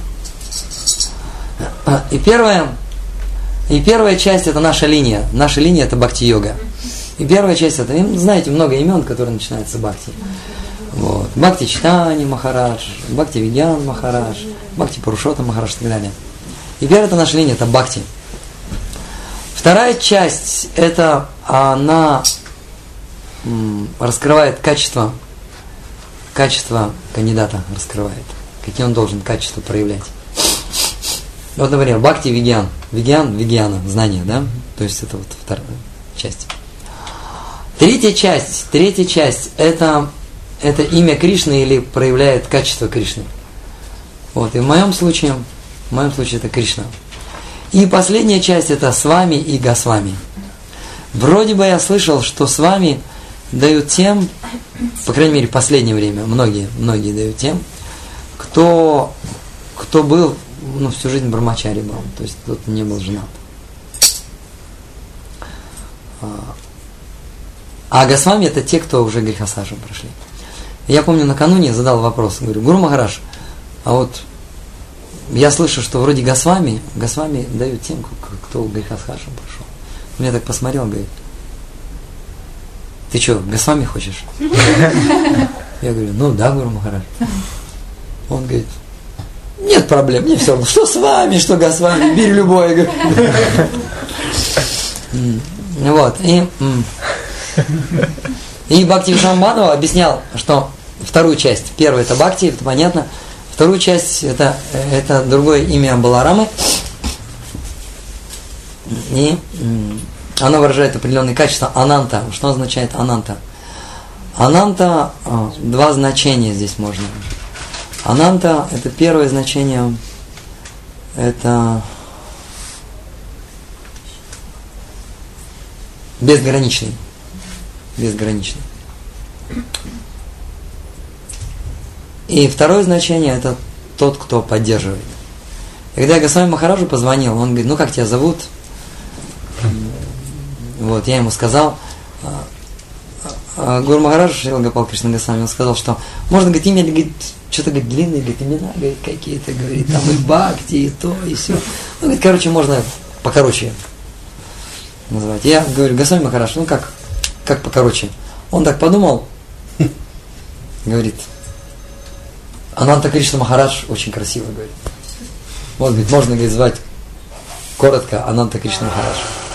A: И первое, и первая часть это наша линия. Наша линия это бхакти-йога. И первая часть это, знаете, много имен, которые начинаются с бхакти. Вот. Бхакти Чайтанья Махарадж, Бхакти Вигьян Махарадж, Бхакти Пурушоттама Махарадж и так далее. И первая это наша линия, это бхакти. Вторая часть это она м, раскрывает качество, качество кандидата раскрывает, какие он должен качества проявлять. Вот, например, Бхакти Вигьян. Вигьян, Вигьяна, знание, да? То есть это вот вторая часть. Третья часть, третья часть это, это имя Кришны или проявляет качество Кришны. Вот, и в моем случае, в моем случае это Кришна. И последняя часть это Свами и Госвами. Вроде бы я слышал, что Свами дают тем, по крайней мере в последнее время, многие, многие дают тем, кто, кто был, ну, всю жизнь брамачари был, то есть тот не был женат. А Госвами это те, кто уже грехосажем прошли. Я помню, накануне задал вопрос, говорю, Гуру Махарадж, а вот я слышу, что вроде Госвами, Госвами дают тем, кто грехосажем прошел. Он меня так посмотрел, говорит, ты что, Госвами хочешь? Я говорю, ну да, Гуру Махарадж. Он говорит, нет проблем, мне все равно, что с вами, что Госвами, бери любое. Вот, и... И Бхакти Вишам Бандава объяснял, что вторую часть, первая это Бхакти, это понятно, вторую часть, это, это другое имя Баларамы. И она выражает определенные качества. Ананта. Что означает ананта? Ананта, два значения здесь можно. Ананта, это первое значение, это безграничный. Безграничный. И второе значение, это тот, кто поддерживает. И когда я Госвами Махараджу позвонил, он говорит, ну как тебя зовут? Вот, я ему сказал, Гуру Махарадж, Шрила Гопал Кришна Госвами, он сказал, что можно, говорит, имя, говорит, что-то, говорит, длинные, говорит, имена, говорит, какие-то, говорит, там и бхакти, и то, и все. Ну, говорит, короче, можно покороче называть. Я говорю, Госвами Махарадж, ну как, как покороче? Он так подумал, говорит, Ананта Кришна Махарадж очень красиво, говорит. Вот, говорит, можно, говорит, звать коротко Ананта Кришна Махарадж.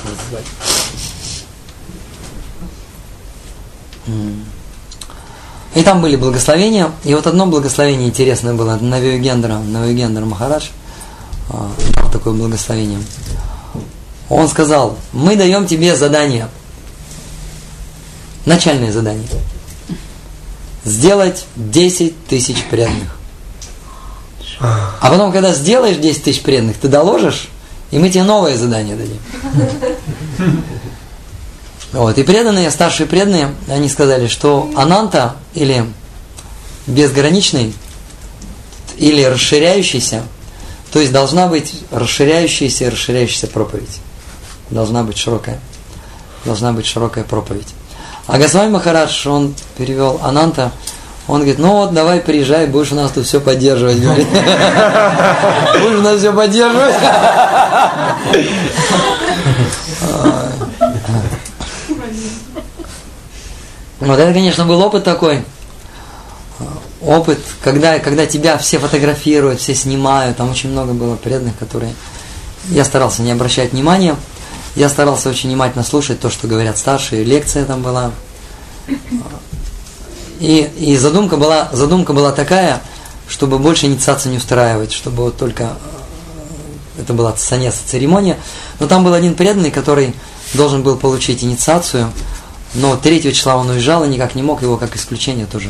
A: И там были благословения. И вот одно благословение интересное было. Навиюгендра, Навиюгендра Махарадж дал такое благословение. Он сказал, мы даем тебе задание. Начальное задание. Сделать десять тысяч преданных. А потом, когда сделаешь десять тысяч преданных, ты доложишь, и мы тебе новое задание дадим. Вот. И преданные, старшие преданные, они сказали, что ананта, или безграничный, или расширяющийся, то есть должна быть расширяющаяся и расширяющаяся проповедь. Должна быть широкая. Должна быть широкая проповедь. А Госвами Махарадж, он перевел ананта, он говорит, ну вот, давай приезжай, будешь у нас тут все поддерживать, говорит. Будешь у нас все поддерживать. Вот это, конечно, был опыт такой. Опыт, когда, когда тебя все фотографируют, все снимают. Там очень много было преданных, которые... Я старался не обращать внимания. Я старался очень внимательно слушать то, что говорят старшие. Лекция там была. И, и задумка была, задумка была такая, чтобы больше инициацию не устраивать, чтобы вот только... Это была саньяса-церемония. Но там был один преданный, который должен был получить инициацию. Но третьего числа он уезжал и никак не мог, его как исключение тоже.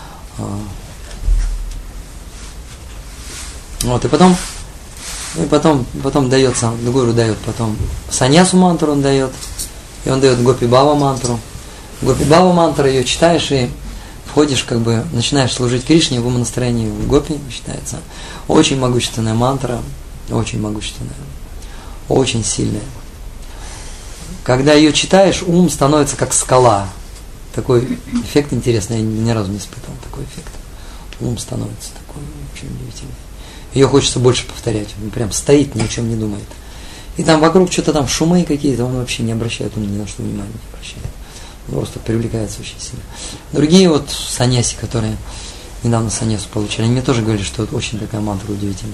A: Вот, и потом, и потом, потом дается, гуру дает потом саньясу мантру он дает, и он дает Гопи Бава мантру. Гопи Бава мантру, ее читаешь и входишь, как бы, начинаешь служить Кришне в умонастроении в Гопи, считается. Очень могущественная мантра, очень могущественная, очень сильная. Когда ее читаешь, ум становится как скала. Такой эффект интересный, я ни разу не испытывал такой эффект. Ум становится такой очень удивительный. Ее хочется больше повторять. Он прям стоит, ни о чем не думает. И там вокруг что-то там шумы какие-то, он вообще не обращает, он ни на что внимания не обращает. Он просто привлекается очень сильно. Другие вот саньяси, которые недавно саньясу получили, они мне тоже говорили, что это очень такая мантра удивительная.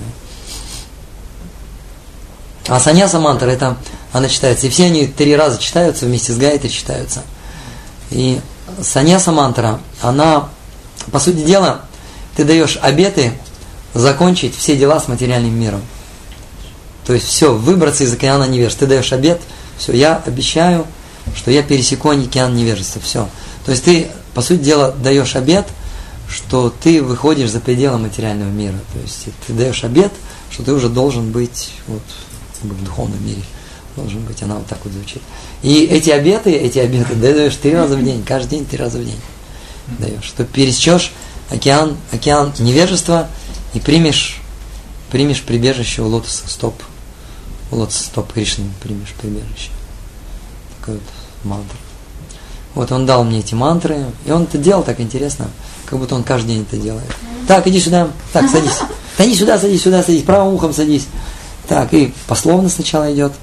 A: А саньяса мантра, это, она читается, и все они три раза читаются, вместе с гайтри читаются. И саньяса мантра, она, по сути дела, ты даешь обеты закончить все дела с материальным миром. То есть все, выбраться из океана невежества. Ты даешь обет, все, я обещаю, что я пересеку океан невежества, все. То есть ты, по сути дела, даешь обет, что ты выходишь за пределы материального мира. То есть ты даешь обет, что ты уже должен быть вот, в духовном мире. Должен быть, она вот так вот звучит. И эти обеты, эти обеты даешь три раза в день, каждый день три раза в день даешь. Что пересечешь океан, океан невежества и примешь, примешь прибежище у лотоса стоп. У лотоса стоп Кришны примешь прибежище. Такой вот мантра. Вот он дал мне эти мантры, и он это делал так интересно, как будто он каждый день это делает. Так, иди сюда, так, садись. Да иди сюда, садись, сюда, садись, правым ухом садись. Так, и пословно сначала идет.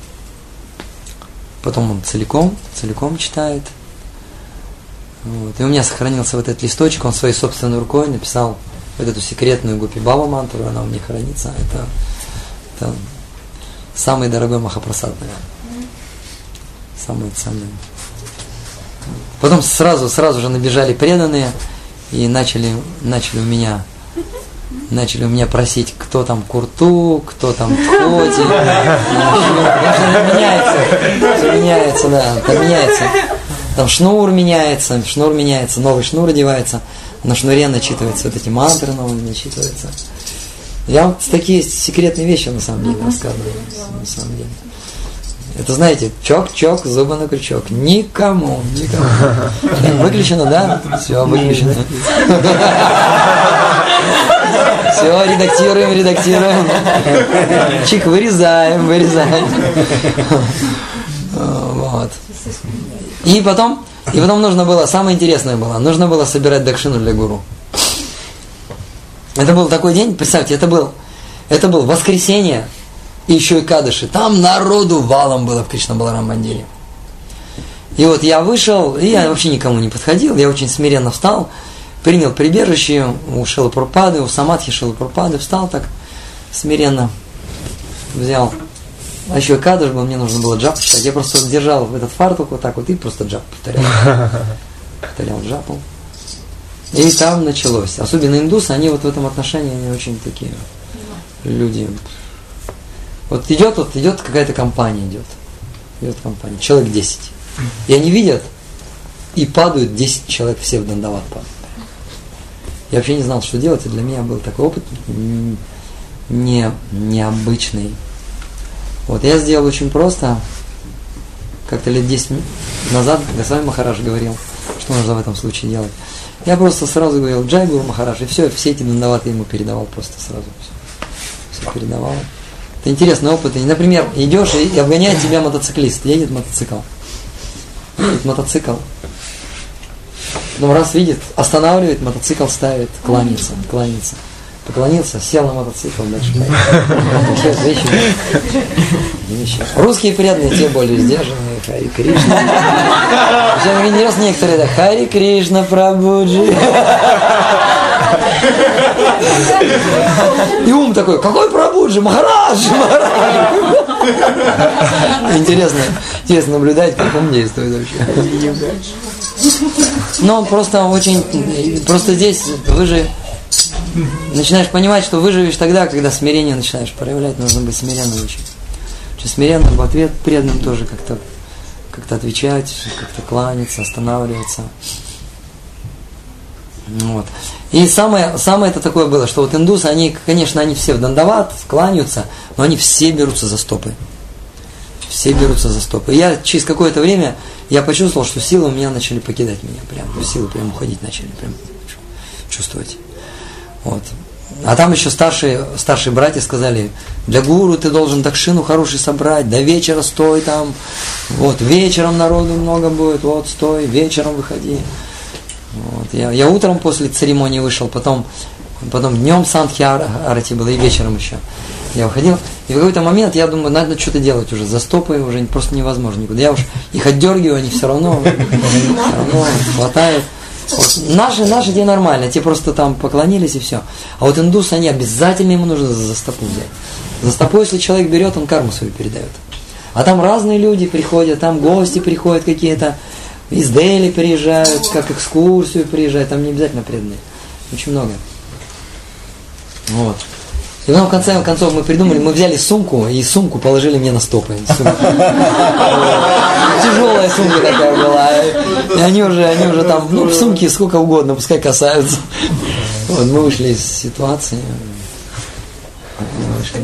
A: Потом он целиком, целиком читает. Вот. И у меня сохранился вот этот листочек, он своей собственной рукой написал вот эту секретную Гопи Бава мантру, она у меня хранится. Это, это самый дорогой Махапрасад, наверное. Самый ценный. Потом сразу, сразу же набежали преданные и начали, начали у меня начали у меня просить, кто там Курту, кто там Тхоти. Меняется, меняется, да, там меняется. Там шнур меняется, шнур меняется, новый шнур одевается, на шнуре начитываются вот эти мантры новые, начитываются. Я вот такие секретные вещи на самом деле рассказываю, на самом деле. Это, знаете, чок-чок, зубы на крючок. Никому, никому. Выключено, да? Все, выключено. Все, редактируем, редактируем. Чик, вырезаем, вырезаем. Вот. И потом, и потом нужно было, самое интересное было, нужно было собирать дакшину для гуру. Это был такой день, представьте, это был, это был воскресенье, и еще и кадыши. Там народу валом было в Кришна-Баларам-мандире. И вот я вышел, и я вообще никому не подходил, я очень смиренно встал, принял прибежище у Шилы Прабхупады, у Самадхи Шилы Прабхупады, встал так смиренно, взял. А еще и кадыш был, мне нужно было джап читать. Я просто держал этот фартук вот так вот и просто джап повторял. Повторял джапу. И там началось. Особенно индусы, они вот в этом отношении, они очень такие люди. Вот идет, вот идет какая-то компания идет. Идет компания, человек десять. И они видят, и падают десять человек, все в дандават падают. Я вообще не знал, что делать, и для меня был такой опыт не, необычный. Вот, я сделал очень просто. Как-то лет десять назад Госвами Махарадж говорил, что нужно в этом случае делать. Я просто сразу говорил, Джай Гуру Махарадж, и все, все эти дандаваты ему передавал просто сразу. Все, все передавал. Это интересный опыт. И, например, идешь и обгоняет тебя мотоциклист, едет мотоцикл. Едет мотоцикл. Потом раз видит, останавливает, мотоцикл ставит, кланяется, кланяется. Поклонился, сел на мотоцикл, дальше поехал. Вещи. Вещи. Русские преданные, те более сдержанные, Хари Кришна. Причем интересно некоторые, да, Хари Кришна, Прабхуджи. И ум такой, какой Прабхуджи, Махарадж, Махарадж. Интересно, интересно наблюдать, как он действует вообще. Но просто очень, просто здесь вы же начинаешь понимать, что выживешь тогда, когда смирение начинаешь проявлять, нужно быть смиренным очень. Очень смиренным, в ответ преданным тоже как-то, как-то отвечать, как-то кланяться, останавливаться. Вот. И самое, самое это такое было, что вот индусы, они, конечно, они все в дандават, кланяются, но они все берутся за стопы. Все берутся за стопы. И я через какое-то время я почувствовал, что силы у меня начали покидать меня. Прям, силы прям уходить начали, прям чувствовать. Вот. А там еще старшие, старшие братья сказали, для гуру ты должен дакшину хороший собрать, до вечера стой там, вот, вечером народу много будет, вот, стой, вечером выходи. Вот. Я, я утром после церемонии вышел, потом, потом днем сандхи арати было, и вечером еще. Я уходил, и в какой-то момент я думаю, надо что-то делать уже, за стопы уже просто невозможно никуда. Я уж их отдергиваю, они все равно, все равно хватают. Вот. Наши, наши те нормально, те просто там поклонились и все. А вот индусы, они обязательно, ему нужно за стопу взять. За стопу, если человек берет, он карму свою передает. А там разные люди приходят, там гости приходят какие-то, из Дели приезжают, как экскурсию приезжают, там не обязательно преданные. Очень много. Вот. И потом в конце концов мы придумали, мы взяли сумку, и сумку положили мне на стопы. Тяжелая сумка такая была. И они уже, они уже там, ну, в сумке сколько угодно, пускай касаются. Вот, мы вышли из ситуации. Вышли.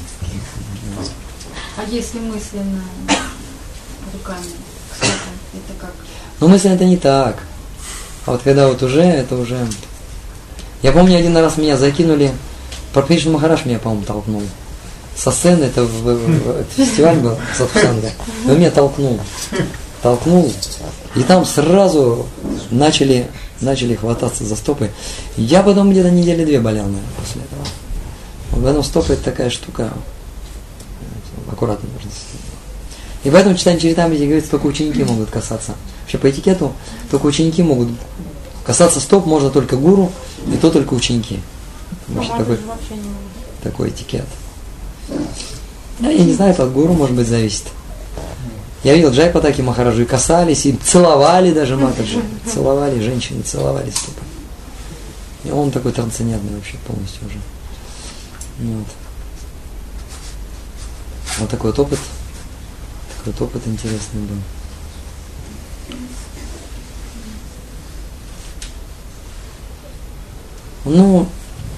C: А если мысленно руками, это как?
A: Ну, мысленно это не так. А вот когда вот уже, это уже... Я помню, один раз меня закинули, Прабхупада Махарадж меня, по-моему, толкнул. Со сцены, это, в, в, в, это фестиваль был, Сатсанга, и он меня толкнул. Толкнул. И там сразу начали, начали хвататься за стопы. Я потом где-то недели две болел, наверное, после этого. Вот поэтому стопы это такая штука. Аккуратно нужно. И поэтому читание Чаритамрити говорит, только ученики могут касаться. Вообще по этикету только ученики могут касаться стоп, можно только гуру, и то только ученики. Может, такой, такой этикет. Я не знаю, это от гуру, может быть, зависит. Я видел Джайпатаки Махараджу, и касались, и целовали даже Матаджи. Целовали, женщины целовали стопы. И он такой трансцендентный вообще полностью уже. Вот. Вот такой вот опыт. Такой вот опыт интересный был. Ну,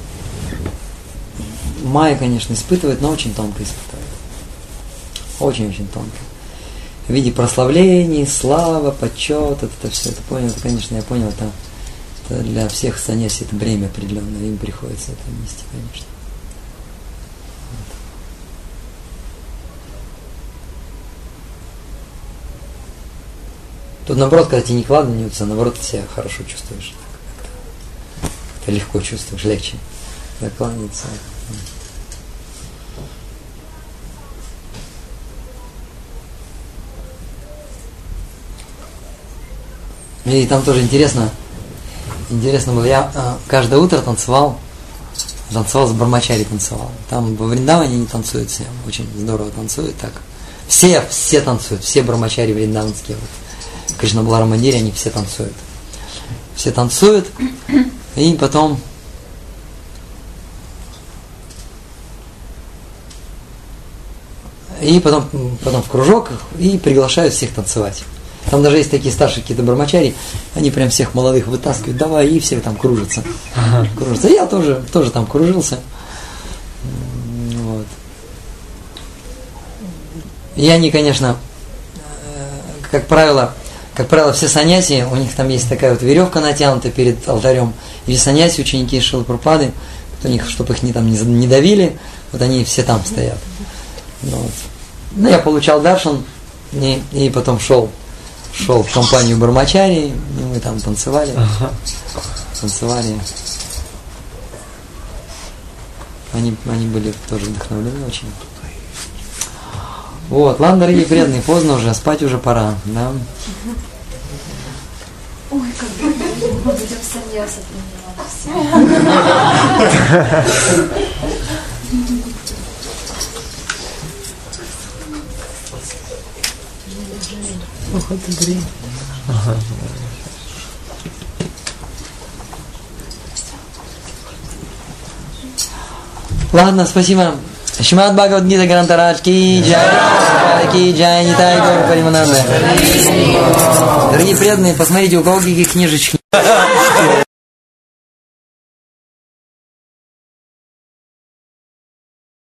A: Майя, конечно, испытывает, но очень тонко испытывает. Очень-очень тонко. В виде прославлений, слава, почет, это, это все, это понял, это, конечно, я понял, это, это для всех саньяси это бремя определенное, им приходится это нести, конечно. Вот. Тут наоборот, когда тебе не кладываются, наоборот, ты себя хорошо чувствуешь. Как-то, как-то легко чувствуешь, легче. Когда кланяется. И там тоже интересно, интересно было, я э, каждое утро танцевал, танцевал с Брахмачари, танцевал. Там во Вриндаване не танцуют все, очень здорово танцуют так. Все, все танцуют, все Брахмачари вриндаванские, вот, в Кришна-Балара Мандире они все танцуют. Все танцуют, и потом и потом, потом в кружок и приглашают всех танцевать. Там даже есть такие старшие какие-то брамачари, они прям всех молодых вытаскивают, давай, и все там кружатся. Ага. кружатся. Я тоже, тоже там кружился. Вот. И они, конечно, как правило, как правило, все саньяси, у них там есть такая вот веревка натянута перед алтарем. И саньяси, ученики Шрилы Прабхупады, у них, чтобы их не, там, не, не давили, вот они все там стоят. Вот. Ну, я получал даршан, и, и потом шел. Шел в компанию Брахмачари, и мы там танцевали. Ага. Танцевали. Они, они были тоже вдохновлены очень. Вот, ладно, дорогие преданные, поздно уже, спать уже пора, да?
C: Ой, как бы мы будем саньяса принимать.
A: Ох, это дрянь. Ага. Ладно, спасибо. Шримад Бхагавад-гита Грантарадж ки джай, ки джай, Нитай Гаур Паримананда. Дорогие преданные, посмотрите, у кого какие книжечки.